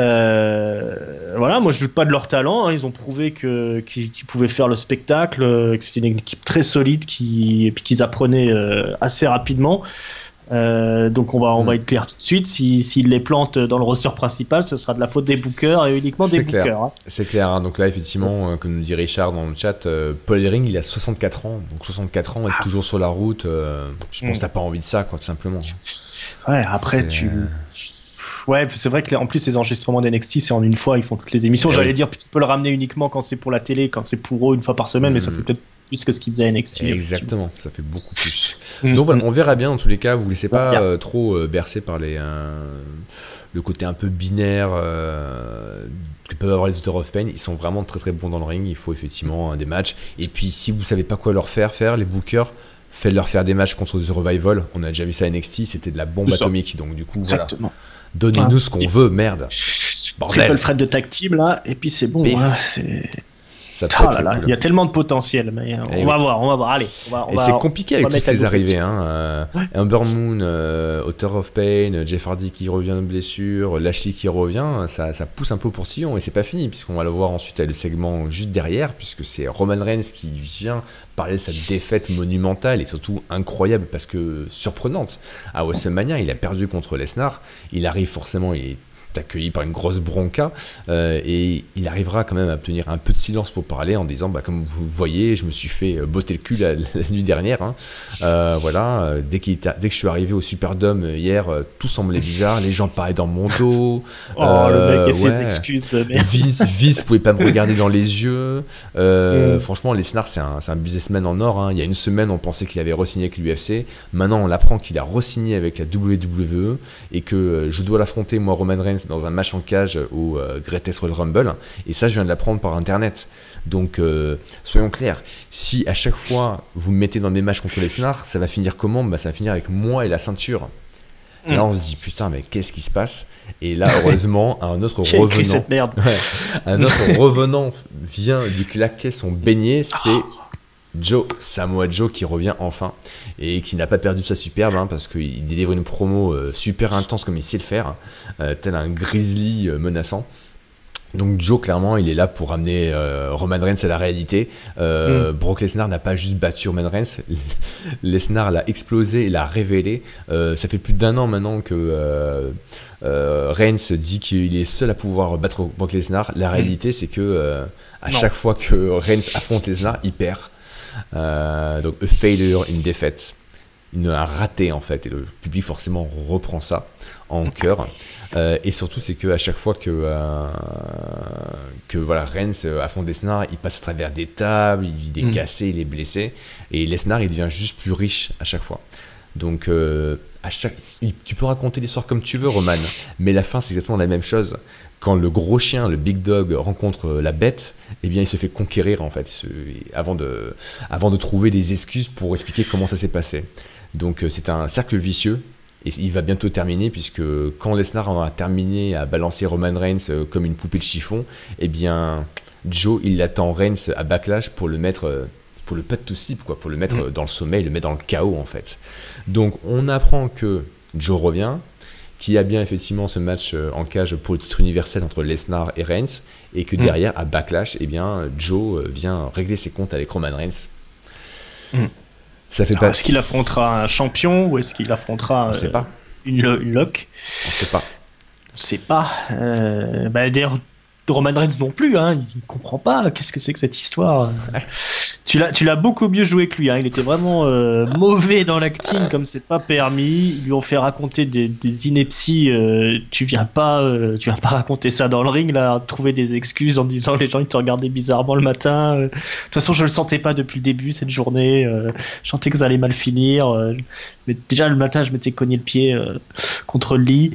Moi je doute pas de leur talent, ils ont prouvé qu'ils pouvaient faire le spectacle, que c'était une équipe très solide et puis qu'ils apprenaient assez rapidement. Donc on va être clair tout de suite, s'ils les plantent dans le roster principal, ce sera de la faute des bookers et uniquement des bookers. C'est clair, donc là effectivement, comme nous dit Richard dans le chat, Paul Ellering il a 64 ans, donc 64 ans, être toujours sur la route, je pense que t'as pas envie de ça, quoi, tout simplement. Ouais, après c'est vrai que en plus les enregistrements d'NXT c'est en une fois, ils font toutes les émissions. J'allais dire tu peux le ramener uniquement quand c'est pour la télé, quand c'est pour eux une fois par semaine, mais ça fait peut-être plus que ce qu'ils faisaient à NXT. Exactement, ça fait beaucoup plus. Donc voilà, on verra bien dans tous les cas, vous laissez pas trop bercer par le côté un peu binaire que peuvent avoir les Authors of Pain. Ils sont vraiment très très bons dans le ring, il faut effectivement des matchs. Et puis si vous savez pas quoi leur faire, les bookers, faites-leur faire des matchs contre The Revival. On a déjà vu ça à NXT, c'était de la bombe atomique, donc du coup exactement. Voilà. Donnez-nous ce qu'on veut, merde. Bordel. Triple threat de tag team là, et puis c'est bon. Il y a tellement de potentiel, mais on va voir. Allez, c'est compliqué avec toutes ces arrivées. Ember Moon, Author of Pain, Jeff Hardy qui revient de blessure, Lashley qui revient, ça pousse un peu au portillon et c'est pas fini puisqu'on va le voir ensuite avec le segment juste derrière, puisque c'est Roman Reigns qui vient parler de sa défaite monumentale et surtout incroyable parce que surprenante. À WrestleMania, il a perdu contre Lesnar, il arrive forcément, il est accueilli par une grosse bronca et il arrivera quand même à obtenir un peu de silence pour parler en disant comme vous voyez je me suis fait botter le cul la nuit dernière dès que je suis arrivé au Superdome hier tout semblait bizarre, les gens parlaient dans mon dos. Le mec et ses excuses de merde. Vince pouvait pas me regarder dans les yeux. Franchement Lesnar c'est un businessman en or, il y a une semaine on pensait qu'il avait re-signé avec l'UFC, maintenant on apprend qu'il a re-signé avec la WWE et que je dois l'affronter moi Roman Reigns dans un match en cage au Greatest Royal Rumble, et ça je viens de l'apprendre par internet. Donc soyons clairs, si à chaque fois vous me mettez dans des matchs contre Lesnar, ça va finir comment? Ça va finir avec moi et la ceinture. Là, on se dit putain, mais qu'est-ce qui se passe? Et là, heureusement, un autre Qui a écrit revenant, cette merde? un autre revenant vient lui claquer son beignet. C'est Samoa Joe qui revient enfin et qui n'a pas perdu sa superbe parce qu'il délivre une promo super intense comme il sait le faire, tel un grizzly menaçant. Donc Joe, clairement, il est là pour ramener Roman Reigns à la réalité. Brock Lesnar n'a pas juste battu Roman Reigns. Lesnar l'a explosé, l'a révélé. Ça fait plus d'1 an maintenant que Reigns dit qu'il est seul à pouvoir battre Brock Lesnar. La réalité, c'est que à chaque fois que Reigns affronte Lesnar, il perd. Donc a failure, une défaite, un raté en fait. Et le public forcément reprend ça en cœur. Et surtout, c'est qu'à chaque fois que voilà, Reigns affronte Lesnar, il passe à travers des tables, il est cassé, il est blessé. Et Lesnar, il devient juste plus riche à chaque fois. Donc, tu peux raconter l'histoire comme tu veux, Roman, mais la fin, c'est exactement la même chose. Quand le gros chien, le big dog, rencontre la bête, eh bien, il se fait conquérir, en fait, avant de trouver des excuses pour expliquer comment ça s'est passé. Donc, c'est un cercle vicieux. Et il va bientôt terminer, puisque quand Lesnar va terminer à balancer Roman Reigns comme une poupée de chiffon, eh bien, Joe, il attend Reigns à Backlash pour le mettre, pour le put to sleep, quoi, pour le mettre dans le sommeil, le mettre dans le chaos, en fait. Donc, on apprend que Joe revient, qu'il y a bien effectivement ce match en cage pour le titre universel entre Lesnar et Reigns, et que derrière, à Backlash, eh bien, Joe vient régler ses comptes avec Roman Reigns. Ça fait Est-ce qu'il affrontera un champion ou est-ce qu'il affrontera une lock? On sait pas. On sait pas. D'ailleurs, Roman Reigns non plus, il comprend pas. Qu'est-ce que c'est que cette histoire? Tu l'as beaucoup mieux joué que lui. Il était vraiment mauvais dans l'acting, comme c'est pas permis. Ils lui ont fait raconter des inepties. Tu viens pas raconter ça dans le ring là, trouver des excuses en disant les gens ils te regardaient bizarrement le matin. De toute façon, je le sentais pas depuis le début cette journée. Je sentais que ça allait mal finir. Mais déjà le matin, je m'étais cogné le pied contre le lit.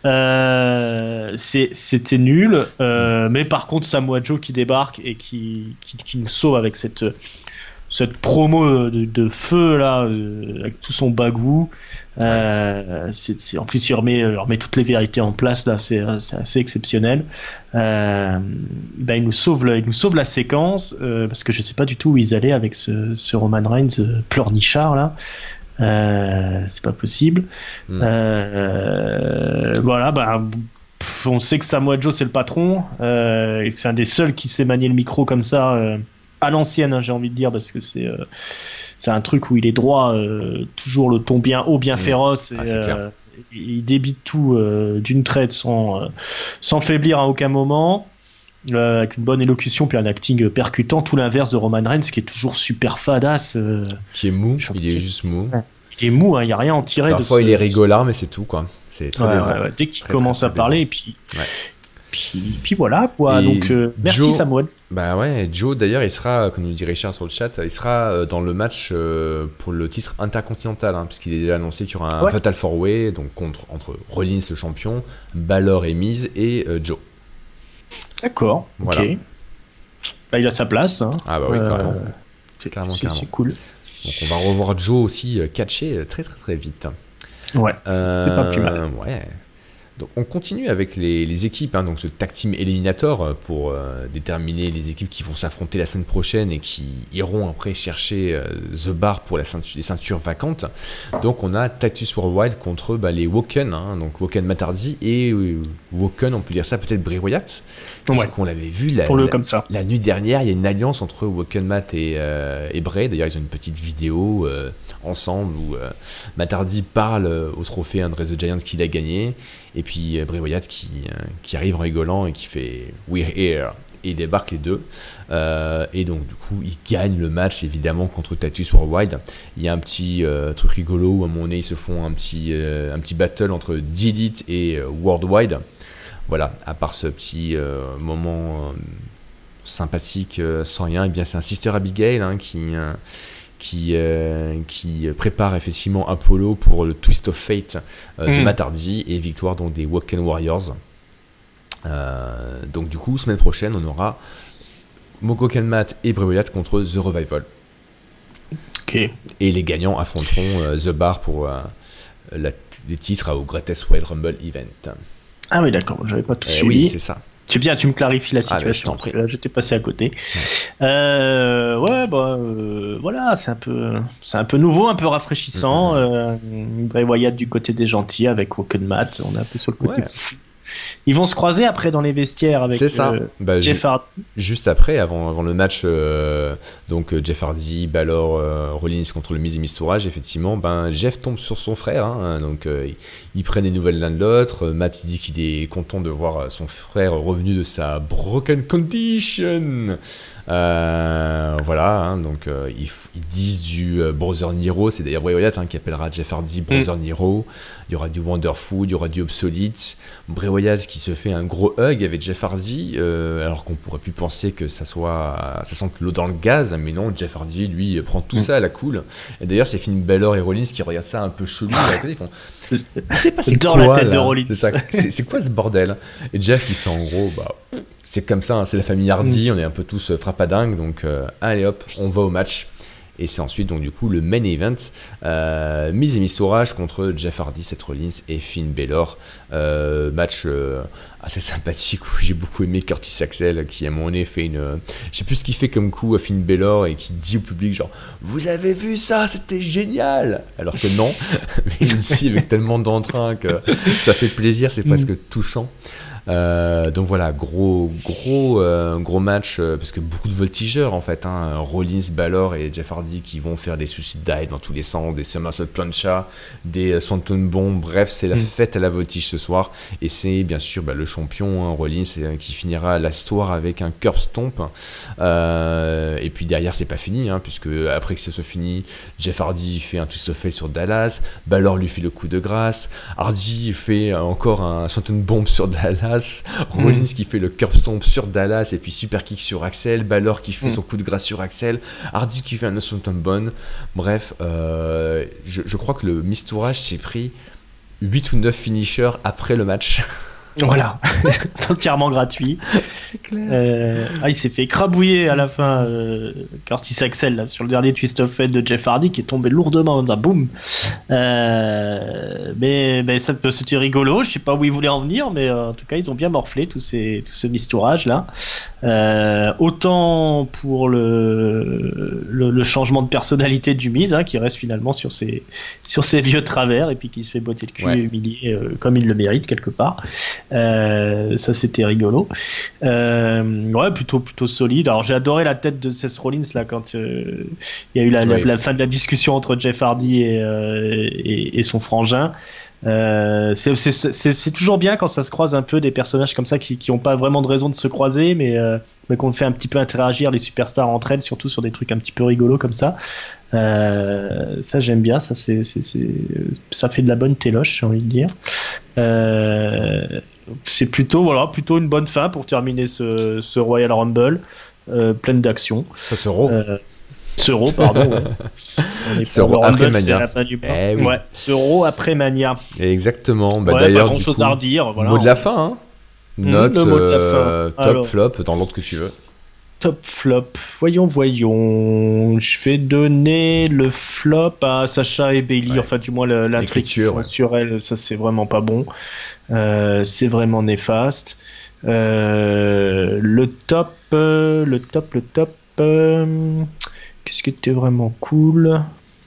C'était nul. Mais par contre, Samoa Joe qui débarque et qui nous sauve avec cette promo de feu là, avec tout son bagou. En plus, il remet toutes les vérités en place là, c'est assez exceptionnel. Il nous sauve la séquence parce que je sais pas du tout où ils allaient avec ce Roman Reigns pleurnichard là. C'est pas possible. Voilà, on sait que Samoa Joe c'est le patron et que c'est un des seuls qui sait manier le micro comme ça à l'ancienne, j'ai envie de dire, parce que c'est un truc où il est droit, toujours le ton bien haut, bien féroce, et il débite tout d'une traite sans faiblir à aucun moment, avec une bonne élocution puis un acting percutant, tout l'inverse de Roman Reigns qui est toujours super fadass, qui est mou, il est juste mou. Il est mou, il n'y a rien à en tirer. Parfois il est rigolard, mais c'est tout quoi. C'est très dès qu'il commence à parler, et puis voilà quoi. Et donc merci Samoa. Joe d'ailleurs, il sera, comme nous dit Richard sur le chat, il sera dans le match pour le titre intercontinental, puisqu'il est déjà annoncé qu'il y aura un Fatal 4-Way, donc entre Rollins le champion, Balor et Miz et Joe. D'accord. Voilà. Ok. Il a sa place. Carrément. C'est cool. Donc on va revoir Joe aussi catcher très très très vite. Ouais, c'est pas plus mal. Ouais. Donc on continue avec les équipes, donc ce Tag Team Eliminator pour déterminer les équipes qui vont s'affronter la semaine prochaine et qui iront après chercher The Bar pour les ceintures vacantes. Donc on a Titus Worldwide contre les Woken, donc Woken Matt Hardy et Woken, on peut dire ça peut-être Bray Wyatt, puisqu'on l'avait vu la nuit dernière, il y a une alliance entre Woken Matt et Bray. D'ailleurs ils ont une petite vidéo ensemble où Matt Hardy parle au trophée Andre the Giant qu'il a gagné. Et puis Bray Wyatt qui arrive en rigolant et qui fait « We're here » et il débarque les deux. Et donc du coup, il gagne le match évidemment contre Titus Worldwide. Il y a un petit truc rigolo où à un moment donné, ils se font un petit battle entre Delete et Worldwide. Voilà, à part ce petit moment sympathique sans rien, et bien c'est un Sister Abigail qui prépare effectivement Apollo pour le Twist of Fate de Matt Hardy et victoire donc des Woken Warriors. Donc du coup, semaine prochaine, on aura Woken Matt et Bray Wyatt contre The Revival. Okay. Et les gagnants affronteront The Bar pour les titres au Greatest Royal Rumble Event. Ah oui, d'accord, j'avais pas tout suivi. Oui, c'est ça. C'est bien, tu me clarifies la situation. Parce que là, j'étais passé à côté. Voilà, c'est un peu nouveau, un peu rafraîchissant. Bray Wyatt du côté des gentils avec Woken Matt. On est un peu sur le côté. Ils vont se croiser après dans les vestiaires avec Jeff Hardy. Juste après, avant le match, donc Jeff Hardy, Balor, Rollins contre le Miz et Mistourage, effectivement, Jeff tombe sur son frère. Donc ils prennent des nouvelles l'un de l'autre. Matt il dit qu'il est content de voir son frère revenu de sa broken condition. Donc ils disent du Brother Nero, c'est d'ailleurs Bray Wyatt qui appellera Jeff Hardy Brother Nero. Il y aura du Wonderful, il y aura du Obsolete. Bray Wyatt qui se fait un gros hug avec Jeff Hardy, alors qu'on pourrait plus penser que ça sente l'eau dans le gaz, mais non, Jeff Hardy lui prend tout ça à la cool. Et d'ailleurs c'est Finn Balor et Rollins qui regardent ça un peu chelou, ils font c'est dans la tête de Rollins. C'est quoi ce bordel? Et Jeff qui fait en gros c'est comme ça, c'est la famille Hardy, on est un peu tous frappadingues, donc allez hop, on va au match. Et c'est ensuite donc du coup le main event, Miz et Mistourage contre Jeff Hardy, Seth Rollins et Finn Balor. Match assez sympathique où j'ai beaucoup aimé Curtis Axel qui à mon nez fait je sais plus ce qu'il fait comme coup à Finn Balor et qui dit au public genre vous avez vu ça, c'était génial, alors que non, mais il dit avec tellement d'entrain que ça fait plaisir, c'est presque touchant. Donc voilà, gros match parce que beaucoup de voltigeurs en fait, Rollins, Balor et Jeff Hardy qui vont faire des suicide dive dans tous les sens, des somersault plancha, des swanton bombs, bref c'est la fête à la voltige ce soir, et c'est bien sûr le champion Rollins qui finira la soirée avec un curb stomp, et puis derrière c'est pas fini puisque après que ça soit fini, Jeff Hardy fait un twist of fate sur Dallas, Balor lui fait le coup de grâce, Hardy fait encore un swanton bomb sur Dallas, Rollins qui fait le curb stomp sur Dallas et puis super kick sur Axel, Balor qui fait son coup de grâce sur Axel, Hardy qui fait un swanton bomb. Bref, je crois que le Mistourage s'est pris 8 ou 9 finishers après le match. Voilà, entièrement gratuit. C'est clair. Il s'est fait écrabouiller à la fin, Curtis Axel, là, sur le dernier twist of fate de Jeff Hardy qui est tombé lourdement dans un boom. Mais c'était rigolo, je sais pas où ils voulaient en venir, mais en tout cas ils ont bien morflé tout ce mistourage là. Autant pour le changement de personnalité du Miz, qui reste finalement sur ses vieux travers et puis qui se fait botter le cul et humilier comme il le mérite quelque part. Ça c'était rigolo. Plutôt solide. Alors j'ai adoré la tête de Seth Rollins là quand il y a eu la fin de la discussion entre Jeff Hardy et son frangin. C'est toujours bien quand ça se croise un peu des personnages comme ça qui ont pas vraiment de raison de se croiser, mais qu'on fait un petit peu interagir les superstars entre elles, surtout sur des trucs un petit peu rigolos comme ça. Ça j'aime bien, ça fait de la bonne téloche, j'ai envie de dire. C'est plutôt une bonne fin pour terminer ce Royal Rumble, pleine d'action. Ce Raw. Ce Raw, pardon. Ce Raw après Mania. Ce Raw après Mania. Exactement. D'ailleurs, pas grand chose à redire. Voilà. Mot de la fin. Note, le mot de la fin. Top, alors, flop, dans l'ordre que tu veux. Top flop. Voyons. Je vais donner le flop à Sacha et Bayley. Enfin, du moins, l'intrigue sur elle, ça c'est vraiment pas bon. C'est vraiment néfaste. Le top. Qu'est-ce qui était vraiment cool?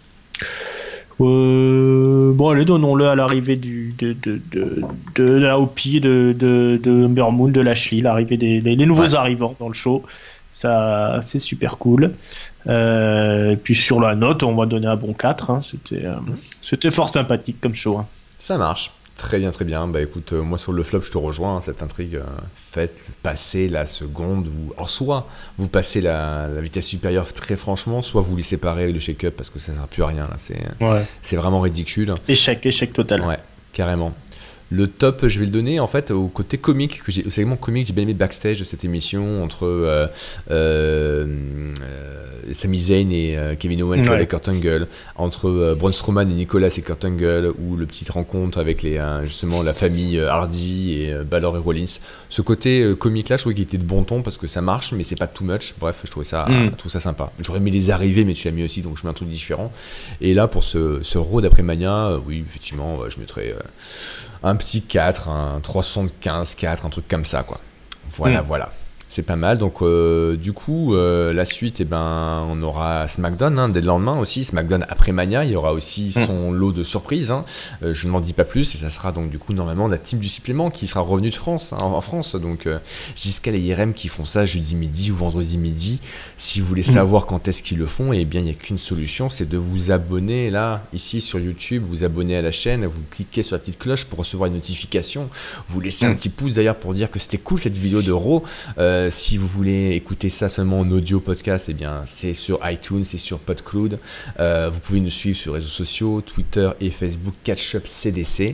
Allez, donnons-le à l'arrivée de la OP, de Ember Moon, de Lashley, l'arrivée les nouveaux arrivants dans le show. Ça, c'est super cool. Puis sur la note, on va donner un bon 4. C'était fort sympathique comme show. Ça marche. Très bien. Écoute, moi sur le flop, je te rejoins. Cette intrigue, faites passer la seconde. Soit vous passez la vitesse supérieure très franchement, soit vous les séparez avec le shake-up parce que ça ne sert plus à rien. Là. C'est vraiment ridicule. Échec total. Ouais, carrément. Le top, je vais le donner en fait au côté comique, au segment comique, j'ai bien aimé le backstage de cette émission entre Sami Zayn et Kevin Owens avec Kurt Angle, entre Braun Strowman et Nicolas et Kurt Angle, ou le petite rencontre avec justement la famille Hardy et Balor et Rollins. Ce côté comique là, je trouvais qu'il était de bon ton parce que ça marche, mais c'est pas too much. Bref, je trouvais ça sympa. J'aurais aimé les arrivées, mais tu l'as mis aussi, donc je mets un truc différent. Et là, pour ce Raw d'après Mania, oui, effectivement, je mettrais un petit 4, un 375, 4, un truc comme ça, quoi. Voilà. C'est pas mal. Donc, du coup, la suite, on aura SmackDown dès le lendemain aussi. SmackDown après Mania, il y aura aussi son lot de surprises. Je ne m'en dis pas plus. Et ça sera donc, du coup, normalement, la team du supplément qui sera revenue de France, en France. Donc, jusqu'à les IRM qui font ça jeudi midi ou vendredi midi. Si vous voulez savoir quand est-ce qu'ils le font, eh bien, il n'y a qu'une solution, c'est de vous abonner là, ici sur YouTube, vous abonner à la chaîne, vous cliquez sur la petite cloche pour recevoir une notification. Vous laissez un petit pouce d'ailleurs pour dire que c'était cool cette vidéo de Raw. Si vous voulez écouter ça seulement en audio podcast, eh bien c'est sur iTunes, c'est sur PodCloud. Vous pouvez nous suivre sur les réseaux sociaux, Twitter et Facebook, Catch-Up CDC.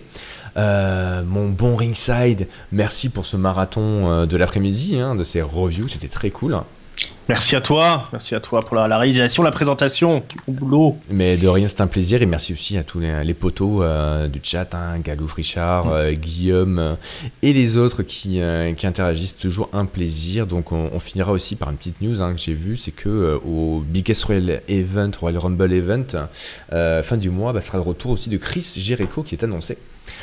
Mon bon Ringside, merci pour ce marathon de l'après-midi, de ces reviews, c'était très cool. Merci à toi pour la réalisation, la présentation, au boulot. Mais de rien, c'est un plaisir, et merci aussi à tous les potos du chat, Galouf, Richard, Guillaume et les autres qui interagissent, toujours un plaisir. Donc on finira aussi par une petite news que j'ai vue, c'est que au Biggest Royal Rumble Event, fin du mois, sera le retour aussi de Chris Jericho qui est annoncé,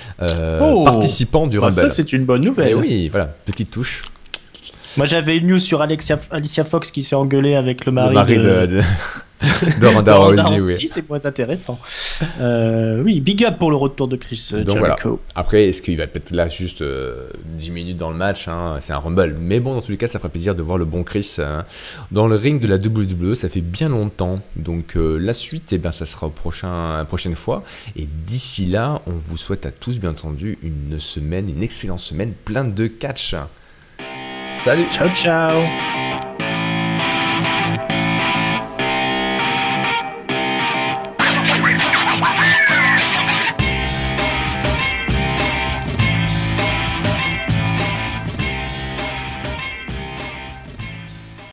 participant du Rumble. Ça c'est une bonne nouvelle. Et oui, voilà, petite touche. Moi j'avais une news sur Alicia Fox qui s'est engueulée avec le mari de Ronda Rousey, oui. C'est moins intéressant. Oui, big up pour le retour de Chris Jericho. Voilà. Après, est-ce qu'il va peut-être là juste 10 minutes dans le match, c'est un Rumble. Mais bon, dans tous les cas, ça ferait plaisir de voir le bon Chris dans le ring de la WWE. Ça fait bien longtemps. Donc la suite, ça sera la prochaine fois. Et d'ici là, on vous souhaite à tous, bien entendu, une excellente semaine pleine de catch. Salut. Ciao.